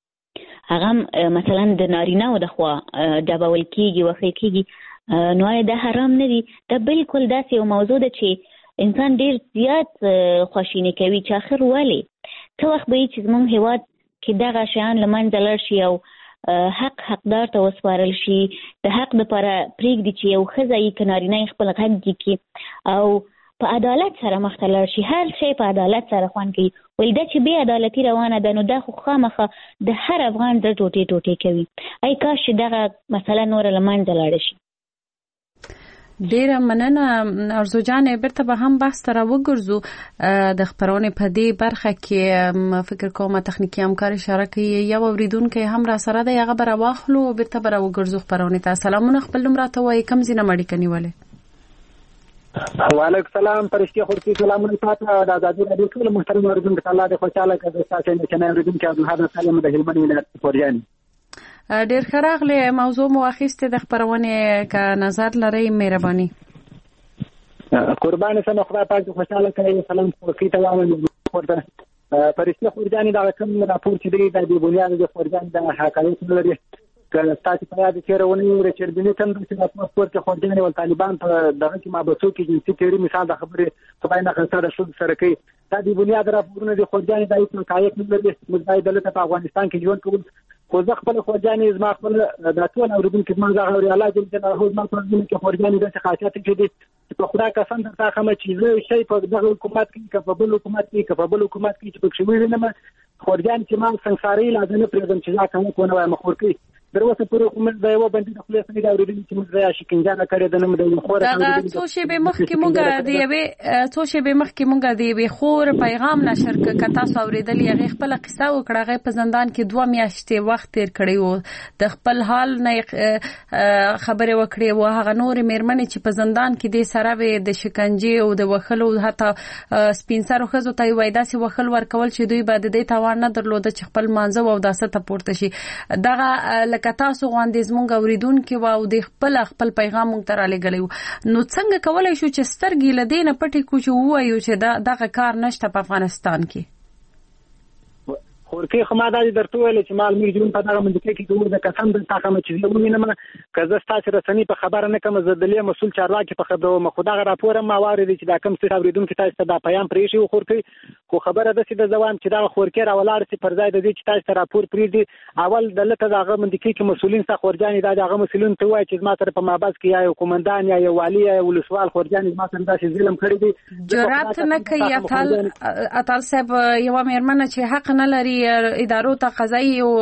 هغه مثلا د نارینه‌و د خوا ډبول کېږي، وښل کېږي، نو آیا دا حرام نه دي؟ دا بالکل داسې یو موضوع ده چې انسان ډېر زیات خواشیني کوي چې آخر ولې څه وخت به وي چې زموږ هېواد کې دغه شیان له منځه لاړ شي او حق حقدار ته وسپارل شي، د حق دپاره پرېږدي چې یو ښځه یې که نارینه یې خپل غږ کړي او په عدالت سره مخته لاړ شي، هر شی په عدالت سره خوند کوي. ولې دا چې بې عدالتي روانه ده، نو دا خو خامخا د هر افغان زړه ټوټې ټوټې کوي. ای کاش چې دغه مسله نوره له منځه لاړه شي. ډیره مننه ارزو جانې، بیرته به هم بحث ته راوګرځو. د خپرونې په دې برخه کې فکر کوم تخنیکي همکار اشاره کوي، یو اوریدونکی هم را سره دی، هغه به راواخلو، بیرته به راوګرځو خپرونې ته. سلامونه، خپل نوم راته وایي، کوم ځای نه اړیکه نیولې؟ وعلیکم السلام، فرشتي خورتي سلامونه تاسو د ازادي راډیو ټول محترم اوریدونکو ته. الله دې خوشاله کړي. تاسو نه اوریدونکو عبدالحمید سالم د هلمند ولایت فورجاني. ډیر ښه راغلی. موضوع مو واخیستې د خپرونې، که نظر لرئ مهرباني. قربان سم، خدای پاک دې خوشاله کړي. سلام خورتي ته وایم ورته فرشتي خورجاني دا کوم راپور چې دی د بنیاد د خورجاني د حقایق لري. که تاسو په یاد تیرونی چربینی تند چې د پاسپورت کې خورجاني او طالبان په دغه کې مابسو کې جنسي تیری مثال د خبرې خدای نه خسته د شود سره کوي. دا د بنیاد راپورونه د خورجاني د هیڅ حقایق نه لري. مزای دلته په افغانستان کې ژوند کوي. خو زه خپل خورجاني زما خپل د ټول اوریدونکو ما زغ اوري الله جل جلاله زما په ځینې کې خورجاني د خاصیت چې دي په خدای قسم درته خمه چې زه شي په دغه حکومت کې کفبل حکومت کې کفبل حکومت کې چې په شوی نه خورجاني چې ما څنګه لازم پرېږدم چې ځکه کوم کو نه وایم خور کې دروسه پورې کوم د یو باندې د خپل سړي دا اوریدل چې موږ یا شکنجه کړی د نوم د خور دا څو شی به مخ کې مونږ د یوې څو شی به مخ کې مونږ د یوې خور پیغام نشر ک تاسو اوریدل یې خپل قصه وکړه. غي په زندان کې 2 میاشتې وخت تیر کړی وو، د خپل حال نه خبره وکړي او هغه نور میرمنې چې په زندان کې د سره به د شکنجه او د وخلو حتی سپینسر خزو ته وای داسې وخل ورکول چې دوی به د دې توان نه درلود چې خپل مانزه او داسه ته پورته شي. دغه تاسو غوندې زمونږ اوریدونکو او د خپل پیغام مونږ ته را لګلی، نو څنګه کولای شو چې سترګې له دې نه پټې کړو چې ووایو چې دغه کار نشته په افغانستان کې؟ خورکې خو ما دا درته ویل چې مال مې جون په دغه منځ کې کوم د قسم د تاخمه چې زه وینم که زه ستاسو رسنۍ په خبره نه کوم، زه د لې مسول چارواکي په خبره ما خدای راپور ما واردې چې دا کوم څه اوریدونکو تاسو ته دا پیغام پرې شي. خورکې خو خبره ده چې د ځوان چې دا خورکې راولاړ سي پر ځای د دې چې تاسو ته راپور پرېږدي، اول دلته دغه منځ کې مسولین څخه خورجاني دغه مسولین ته وایي چې ما سره په ماباز کې یا یو کومندان یا یو والی یا ولسوال خورجاني ما سره داسې ظلم کړی دی. جرأت نه کوي اتل صاحب یو مېرمنه چې حق نه لري ادارو ته قضایي او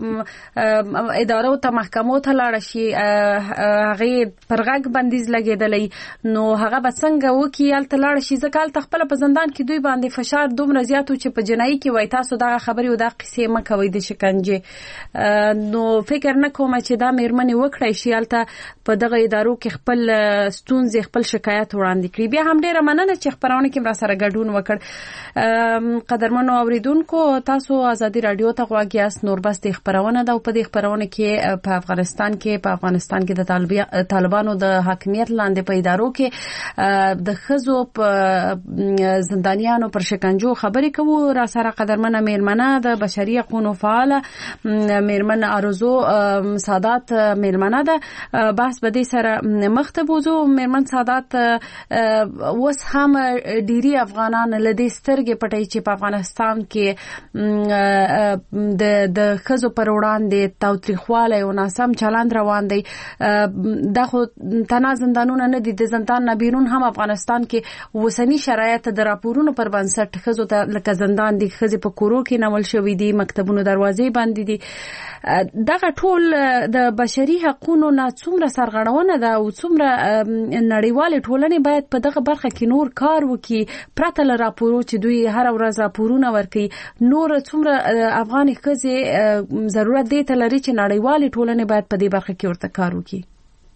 ادارو ته محکمو ته لاړ شي، هغه پر غږ بندیز لګیدلې، نو هغه به څنګه وکي الته لاړ شي؟ ځکه الته خپل په زندان کې دوی باندې فشار دومره زیاتو چې په جنایي کې وای تاسو دا خبري او دا قصې مکوي د شکنجه. نو فکر نه کوم چې دا مېرمنې وکړي شي الته په دغه ادارو کې خپل ستونزې خپل شکایت وړاندې کړي. بیا هم ډیره مننه چې خبرونه کې را سره ګډون وکړ. قدرمنو اوریدونکو، تاسو ازادي رادیو ته غواړئ یاست. نوربس د خبرونه ده او په دې خبرونه کې په افغانستان کې د طالبانو د حاکمیت لاندې په ادارو کې د خزو په زندانیانو پر شکنجو خبرې کوو. را سره قدرمنه میرمنه د بشري حقوقو فعال میرمن ارزو سادات میرمنه ده. بحث به دې سره مخته بوزو. میرمن سادات، اوس هم ډيري افغانان لدې سترګې پټي چې په افغانستان کې د خزو پر وړاندې تاوتریخواله او ناسم چلند روان دی. دا خو تنها زندانونه نه دي، د زندان نه بیرون هم افغانستان کې وسنی شرایط د راپورونو پر بنسټ خزو ته لکه زندان دي، خزي په کورو کې نمول شوې دي، مکتبونو دروازې باندې دي. دغه ټول د بشري حقوقو نه څومره سرغړونه ده او څومره نړیوال ټولنې باید په دغه برخه کې نور کار وکړي پرته له راپورو چې دوی هر ورځ راپورونه ورکوي. نور څومره افغاني ښځې ضرورت دی ته لري چې نړیوال ټولنې باید په دې برخه کې ورته کار وکړي.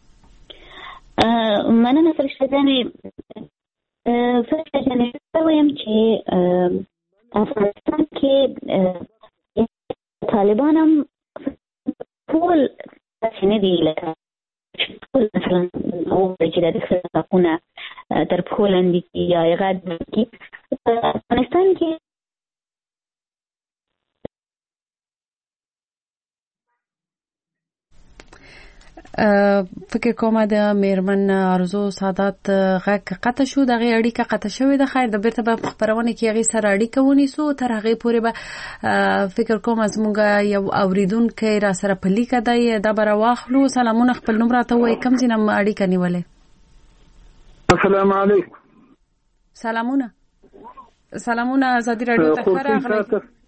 مننه فرشته جانې. فرشته جانې وایم چې افغانستان کې طالبان هم ټول څه نه دي لکه مثلا وګورئ چې د ښځو حقونه تر پښو لاندې کړي یا غږ کړي. په افغانستان کې فکر کومه د میرمن ارزو سادات غږ قطع شو، دغه اړیکه قطع شوې ده. خیر د بیرته په خبرونه کې هغه سره اړیکه ونیسو، تر هغه پورې به فکر کوم از موږ یو اوریدونکو را سره په لیکه دی دا بر واخلو. سلامونه، خپل نوم راته وایي، کوم ځینم اړیکه نیولې؟ السلام علیکم. سلامونه ازادي رادیو ته راغلی.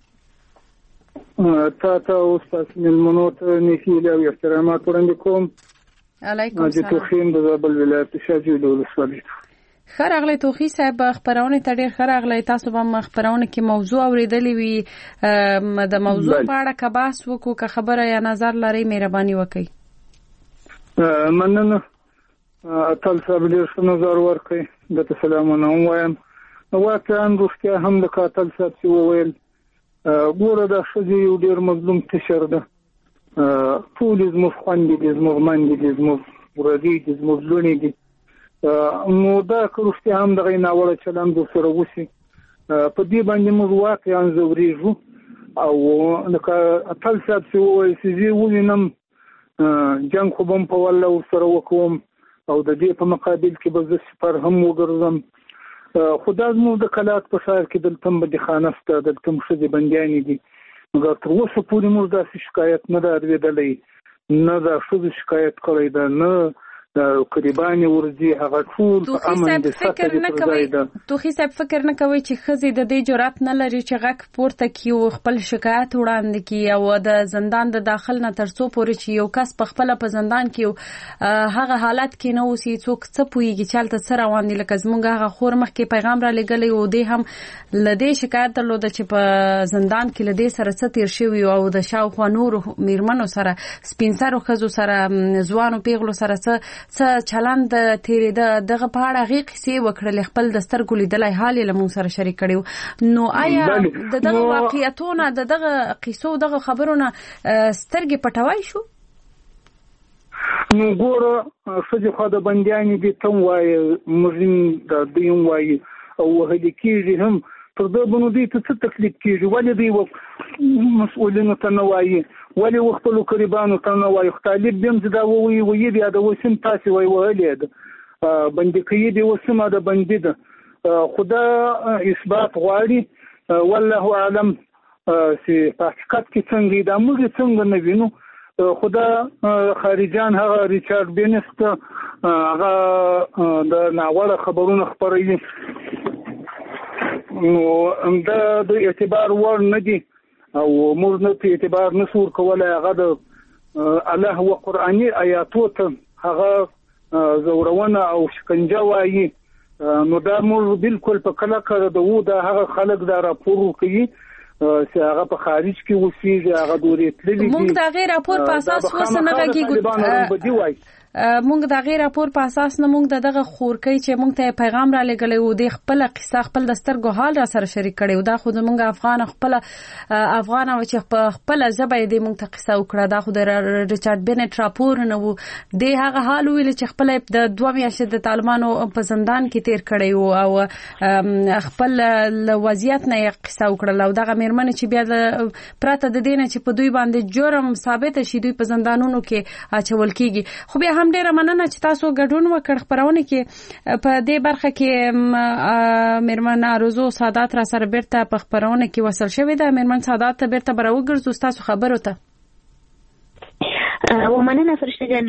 تاسو استاد ملمنو ته نیکي او احترامات وړاندې کوم. علیکم السلام. د توخیم د زابل ولایت شاجوی د ولسوالۍ. خراغلی توخی صاحب، خبرونه ته ډیر خراغلی. تاسو به خبرونه کې موضوع اوریدلې وي، د موضوع په اړه که بحث وکړو، که خبره یا نظر لري مهرباني وکړئ. مننه. تاسو صاحب ډیر ښه نظر ورکړئ. د سلامونه وایم. واقعا روغتیا هم د قاتل صاحب چې وویل ګوره دا ښځې یو ډېر مظلوم قشر ده. ټولې زموږ خویندې دي، زموږ میندې دي، زموږ ورځې دي، زموږ لوڼې دي. نو دا که رښتیا هم دغه ناوړه چلند ورسره وشي، په دې باندې موږ واقعا ځورېږو. او لکه اتل صاحب چې وویل چې زه ووینم جنګ خو به هم په والله ورسره وکړم او د دې په مقابل کې به زه سپر هم وګرځم. خو دا زموږ د کلات په ښار کې دلته بندیخانه شته، دلته ښځې بندیانې دي. مګر تر اوسه پورې موږ داسې شکایت نه ده اورېدلی، نه دا ښځو شکایت کړی ده، نه قریبانې ورځي. هغه ټول په امن د سطح پر ځای ده. توخي صاحب فکر نه کوي چې ښځې د دې جرأت نه لري چې غږ پورته کړي او خپل شکایت وړاندې کړي، او د زندان د داخل نه تر څو پورې چې یو کس په خپل په زندان کې هغه حالت کې نه اوسي څوک څه پوهیږي چې هلته څه روان دي. لکه زموږ هغه خور مخکې پیغام را لېږلی او دې هم له دې شکایت درلوده چې په زندان کې له دې سره څه تیر شوي او د شاوخوا نورو میرمنو سره، سپین سرو ښځو سره، ځوانو پیغلو سره څه چلند تیرېده. دغه په اړه هغې قصې وکړلې، خپل د سترګو لیدلی حال یې له موږ سره شریک کړی. نو آیا د دغه واقعیتونه، د دغه قصو، دغه خبرونه سترګې پټوای شو؟ نو ګوره ښځې خوا د بندیانې دي ته هم وایي، موږ د دوی هم وایي او وهلي کېږي هم. تر ده به نو دوی ته څه تکلیف کېږي؟ ولې دوی مسؤلینو ته نه وایي؟ ولې خپلو قریبانو ته نه وایي؟ طالب بیم چې دا ووایي ویي بیا د اوس هم تاسې وایي وهلې ده، بندي کوي دې اوس هم د بندي ده. خو دا اثبات غواړي. والله اعلم چې په حقیقت کې څنګه دا موږ څنګه نه وینو. خو دا خارجان هغه ریچارډ بینست هغه د ناوړه خبرونه خپروي، نو دا د اعتبار وړ نه دي او موږ نه په اعتبار نشو ورکولی. هغه د الله و قرآني آیاتو ته هغه زورونه او شکنجه وایي. نو دا موږ بالکل په کلکه د دا هغه خلک دا راپور کوي چې هغه په خارج کې اوسېږي، هغه دورې تللي دي. موږ د هغې راپور په اساس اوس نه غږېږو. موږ د هغې راپور په اساس نه، موږ دغه خورکۍ چې موږ ته پیغام را لېږلی و د خپله قصه، خپل د سترګو حال را سره شریک کړی و. دا خو زموږ افغانه و چې په خپله ژبه یې دې موږ ته قصه وکړه. دا خو د ریچارډ بینټ راپور نه و. دې هغه حال وویل چې خپله د 2 میاشتې د طالبانو په زندان کې تیر کړی و او خپل وضعیت نه یې قصه وکړله. او دغه میرمنې چې بیا پرته د دې نه چې په دوی باندې جرم ثابته شي، دوی په زندانونو کې اچول کېږي. خو بیا هم ډیره مننه چې تاسو ګډون وکړ خبرونه کې. په دې برخه کې میرمن ارزو سادات را سره بیرته په خبرونه کې وصل شوې ده. میرمن سادات ته بیرته به راوګرځو تاسو خبرو ته. ومننه فرشته جان.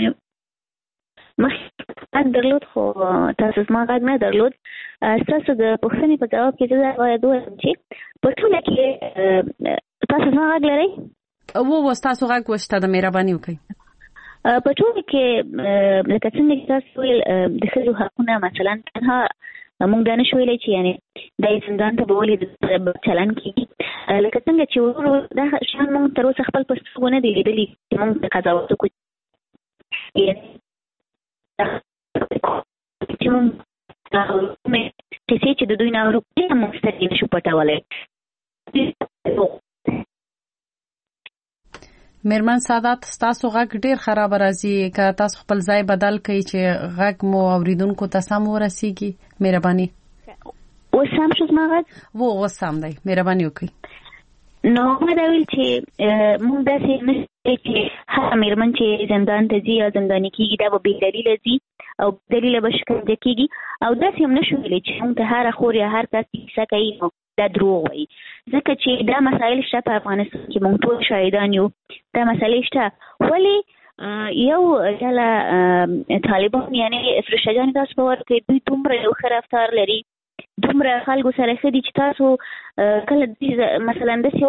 مخکې درلود خو تاسو زما غږ نه درلود. تاسو د پوښتنې په جواب کې دا باید ووایم چې په ټوله کې تاسو زما غږ لرئ؟ تاسو غږ وشته، د مهرباني وکړئ. په ټوله کې لکه څنګه چې تاسو ویل د ښځو حقونه مثلا تنها موږ دا نشو ویلی چې یعنې دا یې زندان ته به ولې چلن کېږي. لکه څنګه چې ورو دا شیان موږ تر اوسه خپل په سترګو نه دي لیدلي چې موږ د قضاوت وکړو چې موږ قصې چې د دوی نه اورو موږ سترګې نشو پټولی. میرمن سعادت تاسو غږ ډیر خراب راځي که تاسو خپل ځای بدل کړئ چې غږ مو اوریدونکو ته سم ورسیږي مهرباني وسام شو زما غږ وسام دی مهرباني وکړئ نو ما دا ویل چې موږ داسې نشته چې هغه میرمن چې زندان ته ځي یا زنداني کېږي دا به بې دلیله ځي او دلیله به شکنجه کېږي او داسې هم نه شو ویلی چې موږ ته هره خور یا هر کس کیسه کوي نو دا دروغ وایي ځکه چې دا مسایل شته په افغانستان کې موږ ټول شاهدان یو دا مسئلې شته ولې یو ډله طالبان یعنې فرشته جانې تاسو به ورکړئ دوی دومره یو ښه رفتار لري دومره خلکو سره ښه دي چې تاسو کله مثلا داسې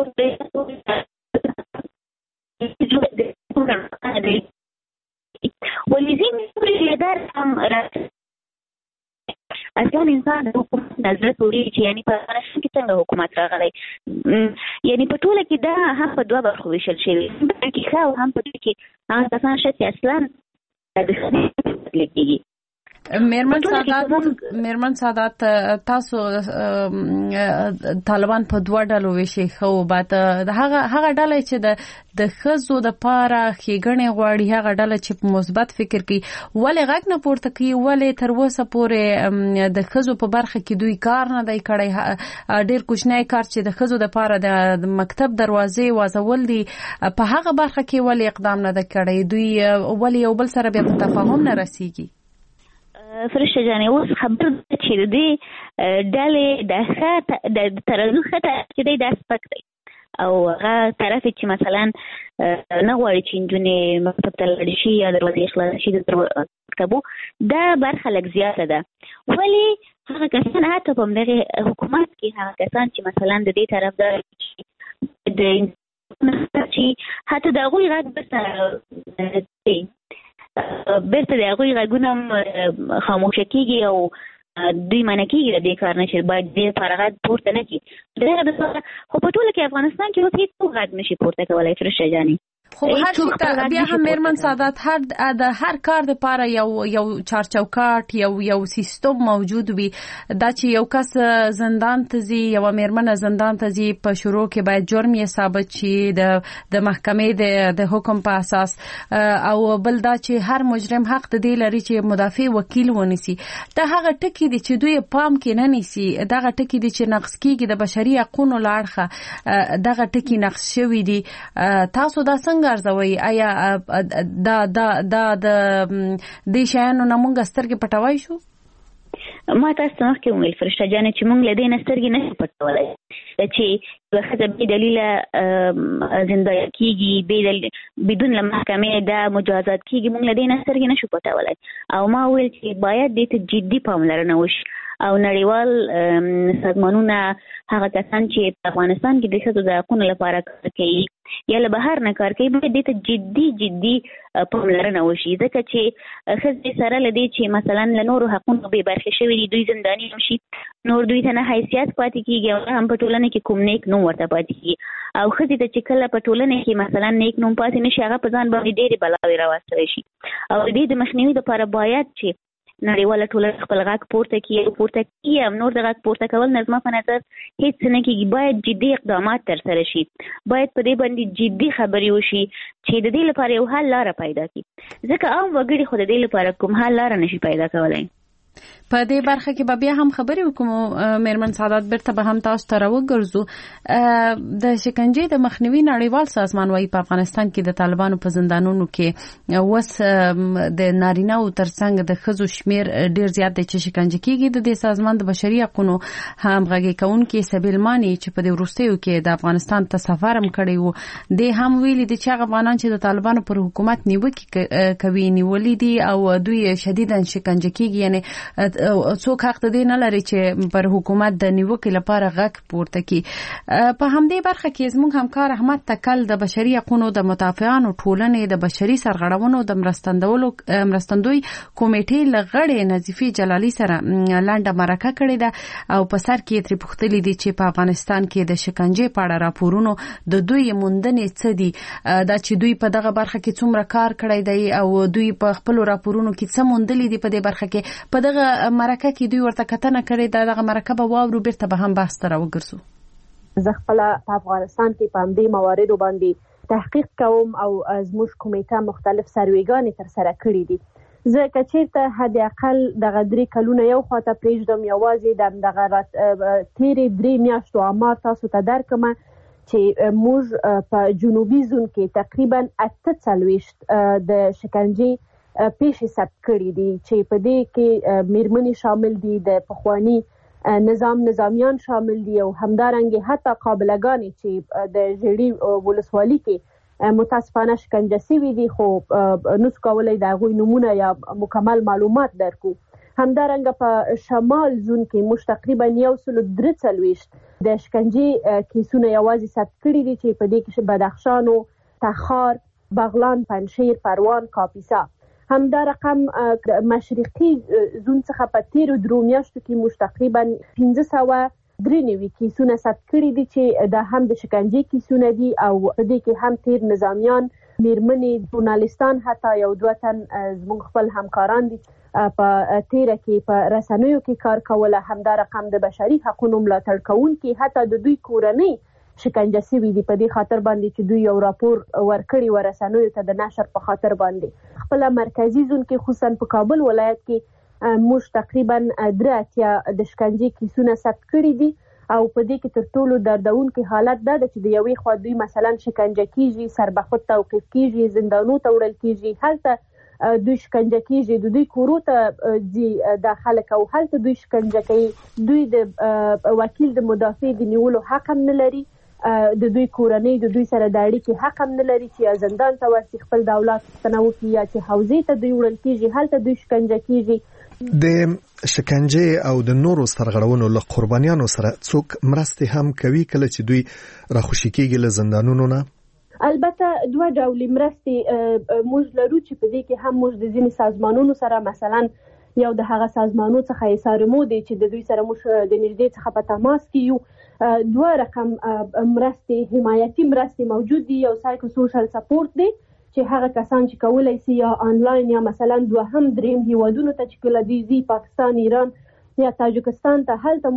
ولې ځینې ریادار هم اصلا انسان د حکومت نظر توری چې یعنی په افغانستان کې څنګه حکومت راغلی یعنی په ټوله کې دا هم په دوه برخو ویشل شوي کې ښه او هم په دې کې هغه کسان شته چې اصلا د خدمت لګېږي میرمن سعادت تاسو طالبان په دوه ډلو ویشي خو بعد هغه ډله چې د ښځو د پاره ښېګڼې غواړي هغه ډله چې په مثبت فکر کوي ولې غږ نه پورته کوي ولې تر اوسه پورې د ښځو په برخه کې دوی کار نه دی کړی ډېر کوچنی کار چې د ښځو د پاره د مکتب دروازې وازول دي په هغه برخه کې ولې اقدام نه دی کړی دوی ولې یو بل سره بیا په تفاهم نه رسیږي فرشته جانې اوس خبر چې د دې ډلې د ترازو ښه چې دی دا سپک دی او هغه طرف چې مثلا نه غواړي چې نجونې مکتب ته لاړې شي یا دروازې خلاصې شي د مکتبو دا برخه لږ زیاته ده ولې هغه کسان حتی په همدغې حکومت کې هغه کسان چې مثلا د دې طرفدار چې حتی د هغوی غږ بیرته د هغوی غږونه خاموشه کېږي او دوی منع کېږي د دې کار نه چې باید دې لپاره غږ پورته نه کړي د هغه دپاره خو په ټوله کې افغانستان کې اوس هېڅوک غږ نه شي پورته کولی فرشته جانې خو هر څه بیا هم میرمن سعادت هر کار لپاره یو چارچوکاټ یو سیستم موجود وي دا چې یو کس زندان ته ځي یو میرمن زندان ته ځي په شروع کې باید جرم یې ثابت شي د محکمې د حکم په اساس او بل دا چې هر مجرم حق د دې لري چې مدافع وکیل ونیسي دا هغه ټکي دي چې دوی پام کې نه نیسي دغه ټکي دي چې نقض کیږي د بشري حقوقو لاړخه دغه ټکي نقض شوی دي تاسو دا څنګه ارزوي آیا دا د شیانو نه مونږ سترګې پټوای شو ما تاسو ته مخکې وویل فرشته جانې چې مونږ له دې نه سترګې نه شو پټولی چې یوه ښځه بې دلیله زنداني کېږي بدون له محکمې دا مجازات کېږي مونږ له دې نه سترګې نه شو پټولی او ما وویل چې باید دې ته جدي پاملرنه وشي او نړیوال سازمانونه هغه کسان چې په افغانستان کې د ښځو د حقونو لپاره کار کوي یا له بهر نه کار کوي باید دې ته جدي پاملرنه وشي ځکه چې ښځې سره له دې چې مثلا له نورو حقونو بې برخې شوي دي دوی زنداني هم شي نور دوی ته نه حیثیت پاتې کېږي او هم په ټولنه کې کوم نیک نوم ورته پاتې کېږي او ښځې ته چې کله په ټولنه کې مثلا نیک نوم پاتې نه شي هغه په ځان باندې ډېرې بلاوې راوستلی شي او د دې د مخنیوي لپاره باید چې نړیواله ټولنه خپل غږ پورته کړي او نور د غږ پورته کول نه زما په نظر هیڅ نه کېږي باید جدي اقدامات ترسره شي باید په دې باندې جدي خبرې وشي چې د دې لپاره یو حل لاره پیدا کړي ځکه عام وګړي خو د دې لپاره کوم حل لاره نشي پیدا کولی په دې برخه کې بیا هم خبرې وکړو میرمن سعادت بیرته به هم تاسو ته راوګرځو د شکنجې د مخنیوي نړیوال سازمان وايي په افغانستان کې د طالبانو په زندانونو کې وس د نارینه او ترڅنګ د ښځو شمیر ډیر زیات دی چې شکنجه کېږي د دې سازمان د بشري حقوقو همغږي کوونکي سبیل مانی چې په دې وروستیو کې د افغانستان ته سفر هم کړی وو د هم ویلي دي چې هغه افغانان چې د طالبانو پر حکومت نیوکې کوي نیولې دي او دوی شدیداً شکنجه کېږي یعنی څوک حق دې نه لري چې پر حکومت د نیوکې لپاره غږ پورته کړي په همدې برخه کې زموږ همکار احمد تکل د بشري حقوقو د مدافعانو ټولنې د بشري سرغړونو د مرستندوی کمیټې لغړې نظیفه جلالي سره لاندې مرکه کړې ده او په سر کې تر پختلې دي چې په افغانستان کې د شکنجې په اړه راپورونو د دوی موندنې څه دي دا چې دوی په دغه برخه کې څومره کار کړی دی او دوی په خپل راپورونو کې څه موندلې دي په دې برخه کې په دغه مرکه کې دوی ورته کتنه کړې ده دغه مرکه به واورو بیرته به هم بحث ته راوګرځو زه خپل په افغانستان کې په همدې مواردو باندې تحقیق کوم او زموږ کمیټه مختلف سروېګانې ترسره کړي دي. زه که چېرته حد اقل دغه 3 کلونه یو خواته پرېږدم، یوازې دغه تېرې 3 میاشتو آمار تاسو ته درکړم چې موږ په جنوبي زون کې تقریبا 48 د شکنجې پیښې ثبت کړي دي چې په دې کې میرمنې شامل دي، د پخواني نظامیان شامل دي او همدارنګه حتی قابلګانې چې د ژړي ولسوالي کې متاسفانه شکنجه شوي دي، خو نوس کولی د هغوی نومونه یا مکمل معلومات درکو. همدارنګه په شمال زون کې موږ تقریبا 143 د شکنجې کیسونه یوازې ثبت کړي دي چې په دې کې بدخشان او تخار، بغلان، پنجشیر، پروان، کاپیسا. همدا رقم مشرقي زون څخه په تیرو 3 میاشتو کې موږ تقریبا 593 کیسونه ثبت کړي دي چې دا هم د شکنجې کیسونه دي او په دې کې هم تیر نظامیان، میرمنې، ژورنالیستان، حتی یو 2 تن زموږ خپل همکاران دي په تیره کې په رسنیو کې کار کوله. همدا رقم د بشري حقوقو ملاتړ کوونکي حتی د دوی کورنۍ شکنجه شوي دي په دې خاطر باندې چې دوی یو راپور ورکړي و رسنیو ته د نشر په خاطر باندې. خپل مرکزي زون کې خصوصا په کابل ولایت کې موږ تقریبا 3 د شکنجې کیسونه ثبت کړي دي او په دې کې تر ټولو دردونکي حالت دا ده چې د یوې خوا دوی مثلا شکنجه کیږي، سربخود توقیف کیږي، زندانو ته وړل کیږي، هلته دوی شکنجه کیږي، د دوی کورو ته ځي دا خلک او هلته دوی شکنجه کوي. دوی د وکیل د مدافع د نیولو حق هم نه لري، د دوی کورنۍ د دوی سره د اړیکې حق هم نه لري چې یا زندان ته ورسي خپل د اولاد پوښتنه وکړي یا چې حوزې ته دوی وړل کیږي، هلته دوی شکنجه کیږي. د شکنجې او د نورو سرغړونو له قربانیانو سره څوک مرستې هم کوي کله چې دوی راخوشي کیږي له زندانونو نه؟ البته 2 ډولې مرستې موږ لرو چې په دې کې هم موږ د ځینې سازمانونو سره مثلا یو د هغه سازمانونو څخه SRMO دی چې د دوی سره موږ د نږدې څخه په تماس کې یو. 2 رقم مرستې، حمایتي مرستې موجود دي. یو سایکو سوشل سپورت دی چې هغه کسان چې کولای شي یا آنلاین یا مثلا 2-3 هیوادونو ته چې کله دی پاکستان، ایران یا تاجکستان ته، هلته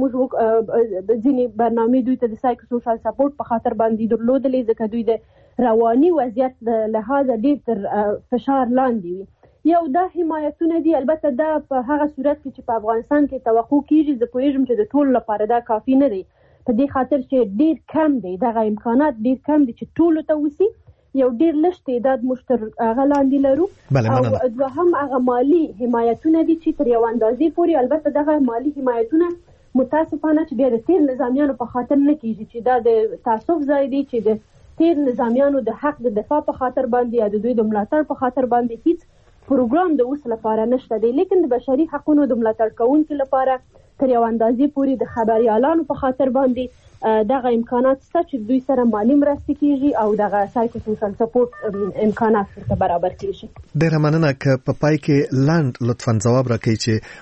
موږ ځینې برنامې دوی ته د سایکو سوشل سپورت په خاطر باندې درلودلې ځکه دوی د رواني وضعیت د لحاظه ډېر تر فشار لاندې وي. یو دا حمایتونه دي. البته دا په هغه صورت کې چې په افغانستان کې توقع کیږي، زه پوهیږم چې د ټولو لپاره دا کافي نه دی، په دې خاطر چې ډیر کم دی، دغه امکانات ډیر کم دي چې ټولو ته وسی. یو ډیر لږ تعداد مشتر هغه لاندې لرو او دوهم هغه مالی حمایتونه دي چې تر یو اندازې پورې. البته دغه مالی حمایتونه متاسفانه چې بیا د تیر نظامیانو په خاطر نه کیږي چې دا د تعصب ځای دی، چې د تیر نظامیانو د حق د دفاع په خاطر باندې یا د دوی د ملاتړ په خاطر باندې هیڅ پروګرام د اوس لپاره نشته دی. لیکن د بشري حقوقو د ملاتړ کوونکو لپاره تر یو اندازې پورې د خبريالانو په خاطر باندې دغه امکانات شته چې دوی سره مالی مرستې کیږي او دغه سایکو سوشل سپورت امکانات ورته برابر کیږي. ډیره مننه که په پای کې لاند لطفا ځواب راکړئ چې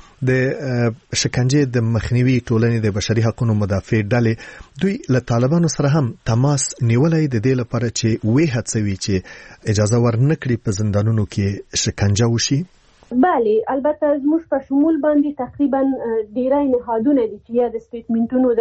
د شکنجې د مخنیوي ټولنې د بشري حقوقو مدافع ډلې دوی له طالبانو سره هم تماس نیولای د دې لپاره چې وې هڅوي چې اجازه ورنکړي په زندانونو کې شکنجه وشي. بله، البته زموږ په شمول باندې تقریبا ډیری نهادونه دي چې یا د سټیټمنټونو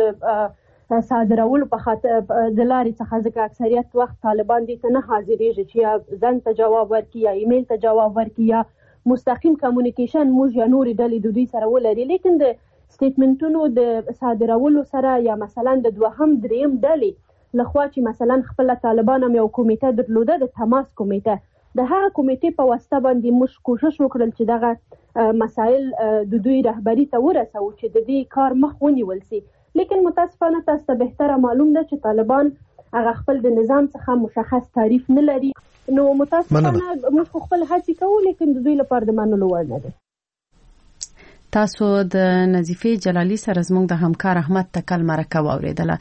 د صادرولو په خاطر د لارې څخه، ځکه اکثریت وخت طالبان دې ته نه حاضرېږي چې یا زنګ ته جواب ورکړي یا ایمیل ته جواب ورکړي یا مستقیم کمیونیکیشن موږ یا نورې ډلې د دوی سره ولري. لیکن د سټیټمنټونو د صادرولو سره یا مثلا د 2-3 ډلې لخوا چې مثلا خپل طالبان هم یو کمیټه درلوده، د تماس کمیټه، د هغه کمیټې په واسطه باندې موږ کوشش وکړل چې دغه مسایل د دوی رهبری ته ورسو چې د دې کار مخ ونیول شي. لیکن متاسفانه تاسو ته بهتره معلوم ده چې طالبان هغه خپل د نظام څخه مشخص تعریف نه لري، نو متاسفانه موږ خپل هڅې کوو لیکن د دوی لپاره د منلو وړ نه ده. تاسو د نظیفه جلالی سره زموږ د همکار احمد تکل مرکه واوریدله.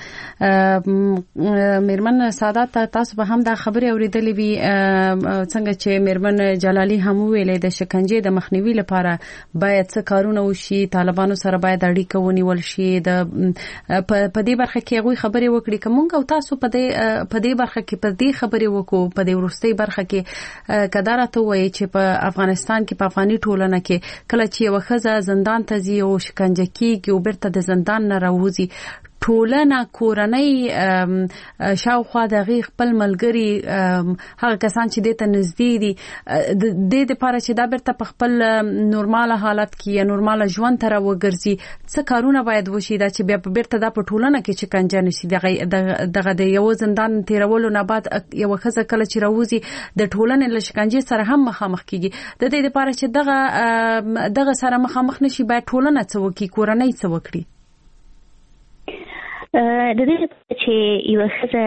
میرمن سعادت، تاسو به هم دا خبرې اوریدلې وي څنګه چې میرمن جلالی هم ویلې د شکنجې د مخنیوي لپاره باید څه کارونه وشي، طالبانو سره باید اړیکه ونیول شي. په دې برخه کې هغوی خبرې وکړي که موږ او تاسو په دې برخه کې په دې خبرې وکړو. په دې وروستۍ برخه کې کدار ته وایي چې په افغانستان کې په افغاني ټولنه کې کله چې یو ښځه زندان ته ځي او شکنجه کیږي او بیرته د زندان نه راوځي، ټولنه کورنۍ شاوخوا د غي خپل ملګری هغه کسان چې د ته نږدې دي د لپاره چې دا بیرته په خپل نورمال حالت کې یا نورمال ژوند تر وګرځي څه کارونه باید وشي دا چې بیا بیرته د ټولنه کې چې کنجن شي دغه د یو زندان تیرولو نه بعد یو خزه کله چې راوځي د ټولنې له شکنجې سره هم مخامخ کیږي د دې لپاره چې دغه سره مخامخ نشي باید ټولنه څه وکړي کورنۍ څه وکړي د دې چې یو خزه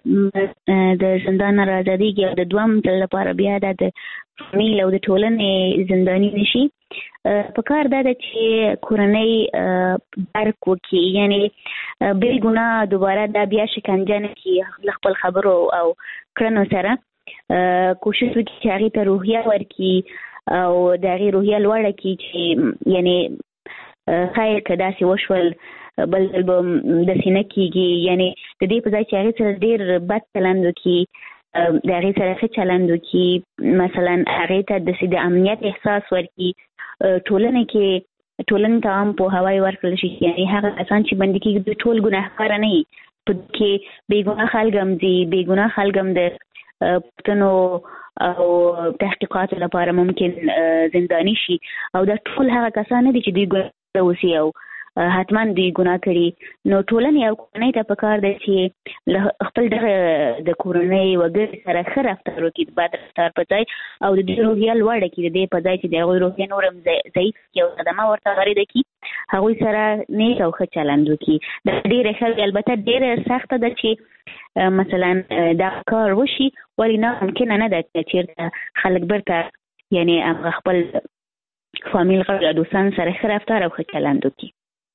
د زندان راځي او د دوام لپاره بیا د فامیل او د ټولنې زنداني نشي په کار دا چې کورنۍ درک وکړي یعنی بل ګناه دوباره د بیا شکنجه نه کی خپل خبرو او کړنو سره کوشش وکړي چې هغه ته روحیه ورکړي او د هغه روحیه لوړه کړي چې یعنی خیر کدا سي وشول بل د سینې کېږي یعنی د دې په ځای چې هغه سره ډېر بد چلند وکړي د هغه سره ښه چلند وکړي مثلا هغه ته د امنیت احساس ورکړي ټولنه ته هم په هوای ورکړل شي یعنی هغه کسان چې باندې کې ټول ګناهکار نه وي په کې بیګناه خلک هم دي بیګناه خلک هم د پښتنو او تحقیقات لپاره ممکن زندانی شي او دا ټول هغه کسان دي چې دوی ګناه وسی او حتما دوی ګناه کړي نو ټولنې او کورنۍ ته پکار دی چې خپل د کورنۍ وګړي سره ښه رفتار وکړي د بد رفتار په ځای او د دې روحیه لوړه کړي د دې په ځای چې د هغوی روحیه نور هم ضعیف کړي او صدمه ورته وارده کړي هغوی سره نیک او ښه چلند وکړي دا ډېره ښه البته ډېره سخته ده چې مثلا دا کار وشي ولې نه ممکنه نه ده چې چېرته خلک بیرته یعنی هغه خپل فامیل غړي او دوستان سره ښه رفتار او ښه چلند وکړي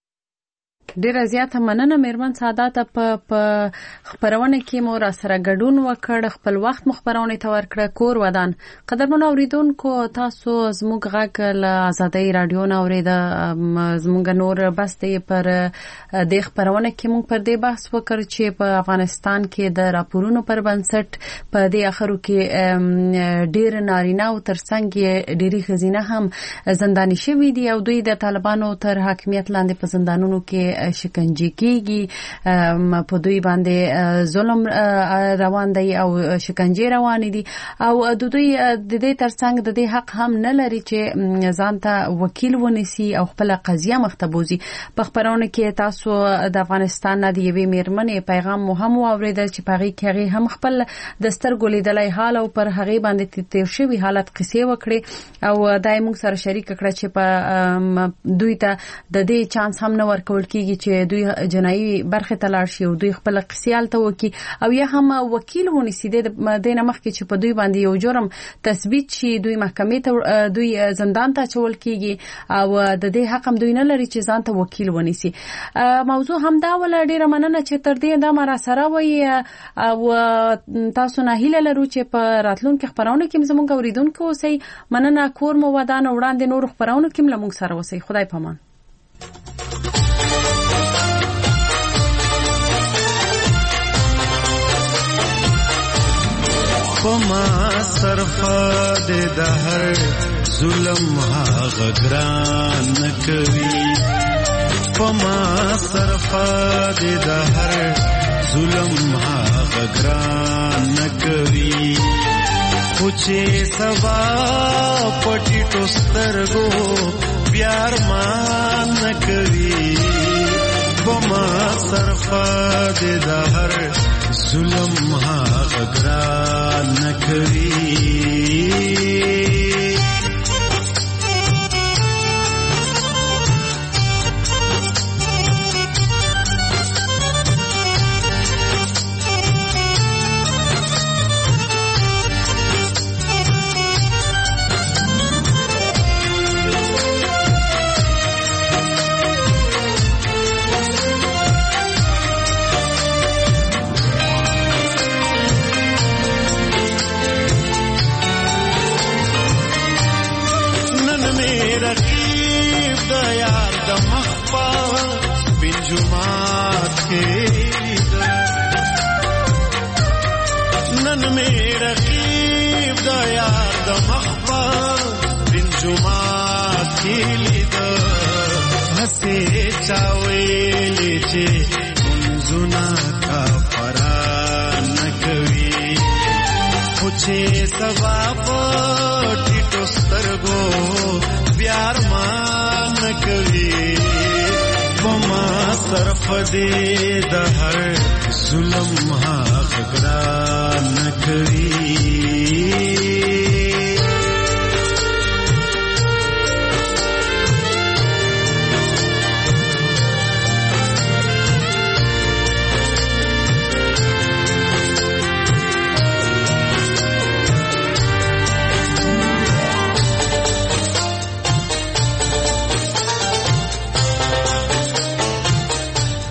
ډیره زیاته مننه میرمن سعادت په خبرونه کې مو را سره ګډون وکړ خپل وخت مخبرونه ته ورکړه کور ودان قدرمن اوریدونکو تاسو زموږ غږ له آزادۍ رادیو نه اورید زموږ نور بس دی پر د خبرونه کې مو پر دې بحث وکړ چې په افغانستان کې د راپورونو پر بنسټ په دې اخرو کې ډیر نارینه او ترڅنګ ډیری خزینه هم زنداني شوي دي او دوی د طالبانو تر حاکمیت لاندې په زندانونو کې شکنجه کیږي په دوی باندې ظلم روان دی او شکنجه روان دي او د دوی د دې ترڅنګ د دې حق هم نه لري چې ځان ته وکیل ونیسي او خپل قضیه مختبوزي په خبرونه کې تاسو د افغانستان نه دی وی میرمنې پیغام مهم اوریدل چې پغی کېږي هم خپل د سترګو لیدلای حال او پر هغه باندې تیر شوی حالت قصې وکړي او دای موږ سره شریک کړه چې په دوی ته د دې چانس هم نه ورکول کیږي چې دوی جنایي برخه تلاړ شي او دوی خپل قصیال ته وکي او یا هم وکیل ونیسي د نمخ کې چې په دوی باندې یو جرم تثبیت شي دوی محکمې ته دوی زندان ته چول کیږي او د دې حق هم دوی نه لري چې ځان ته وکیل ونیسي موضوع هم دا ول ډیره مننه چې تر دې دا مرا سره وي او تاسو نه هیله لرو چې په راتلونکو خبرونه کې زموږ اوریدونکو اوسئ مننه کور مو ودان وړاندې نور خبرونه کې موږ سره اوسئ خدای پامان پما صرفا د هر ظلم هغه ګران نکوي پما صرفا د هر ظلم هغه ګران نکوي خوچه سوا پټی ټوسترګو پیار مان نکوي پما صرفا د هر ظلم هغه ګران نکوي نن میرا غیب دا یار دا مخبر بن جمعات کی لید ہسے چاویلی چی سبا په ټیټو سترګو بیار مان کوي وما صرف دې د هر ظلم حق ګران کوي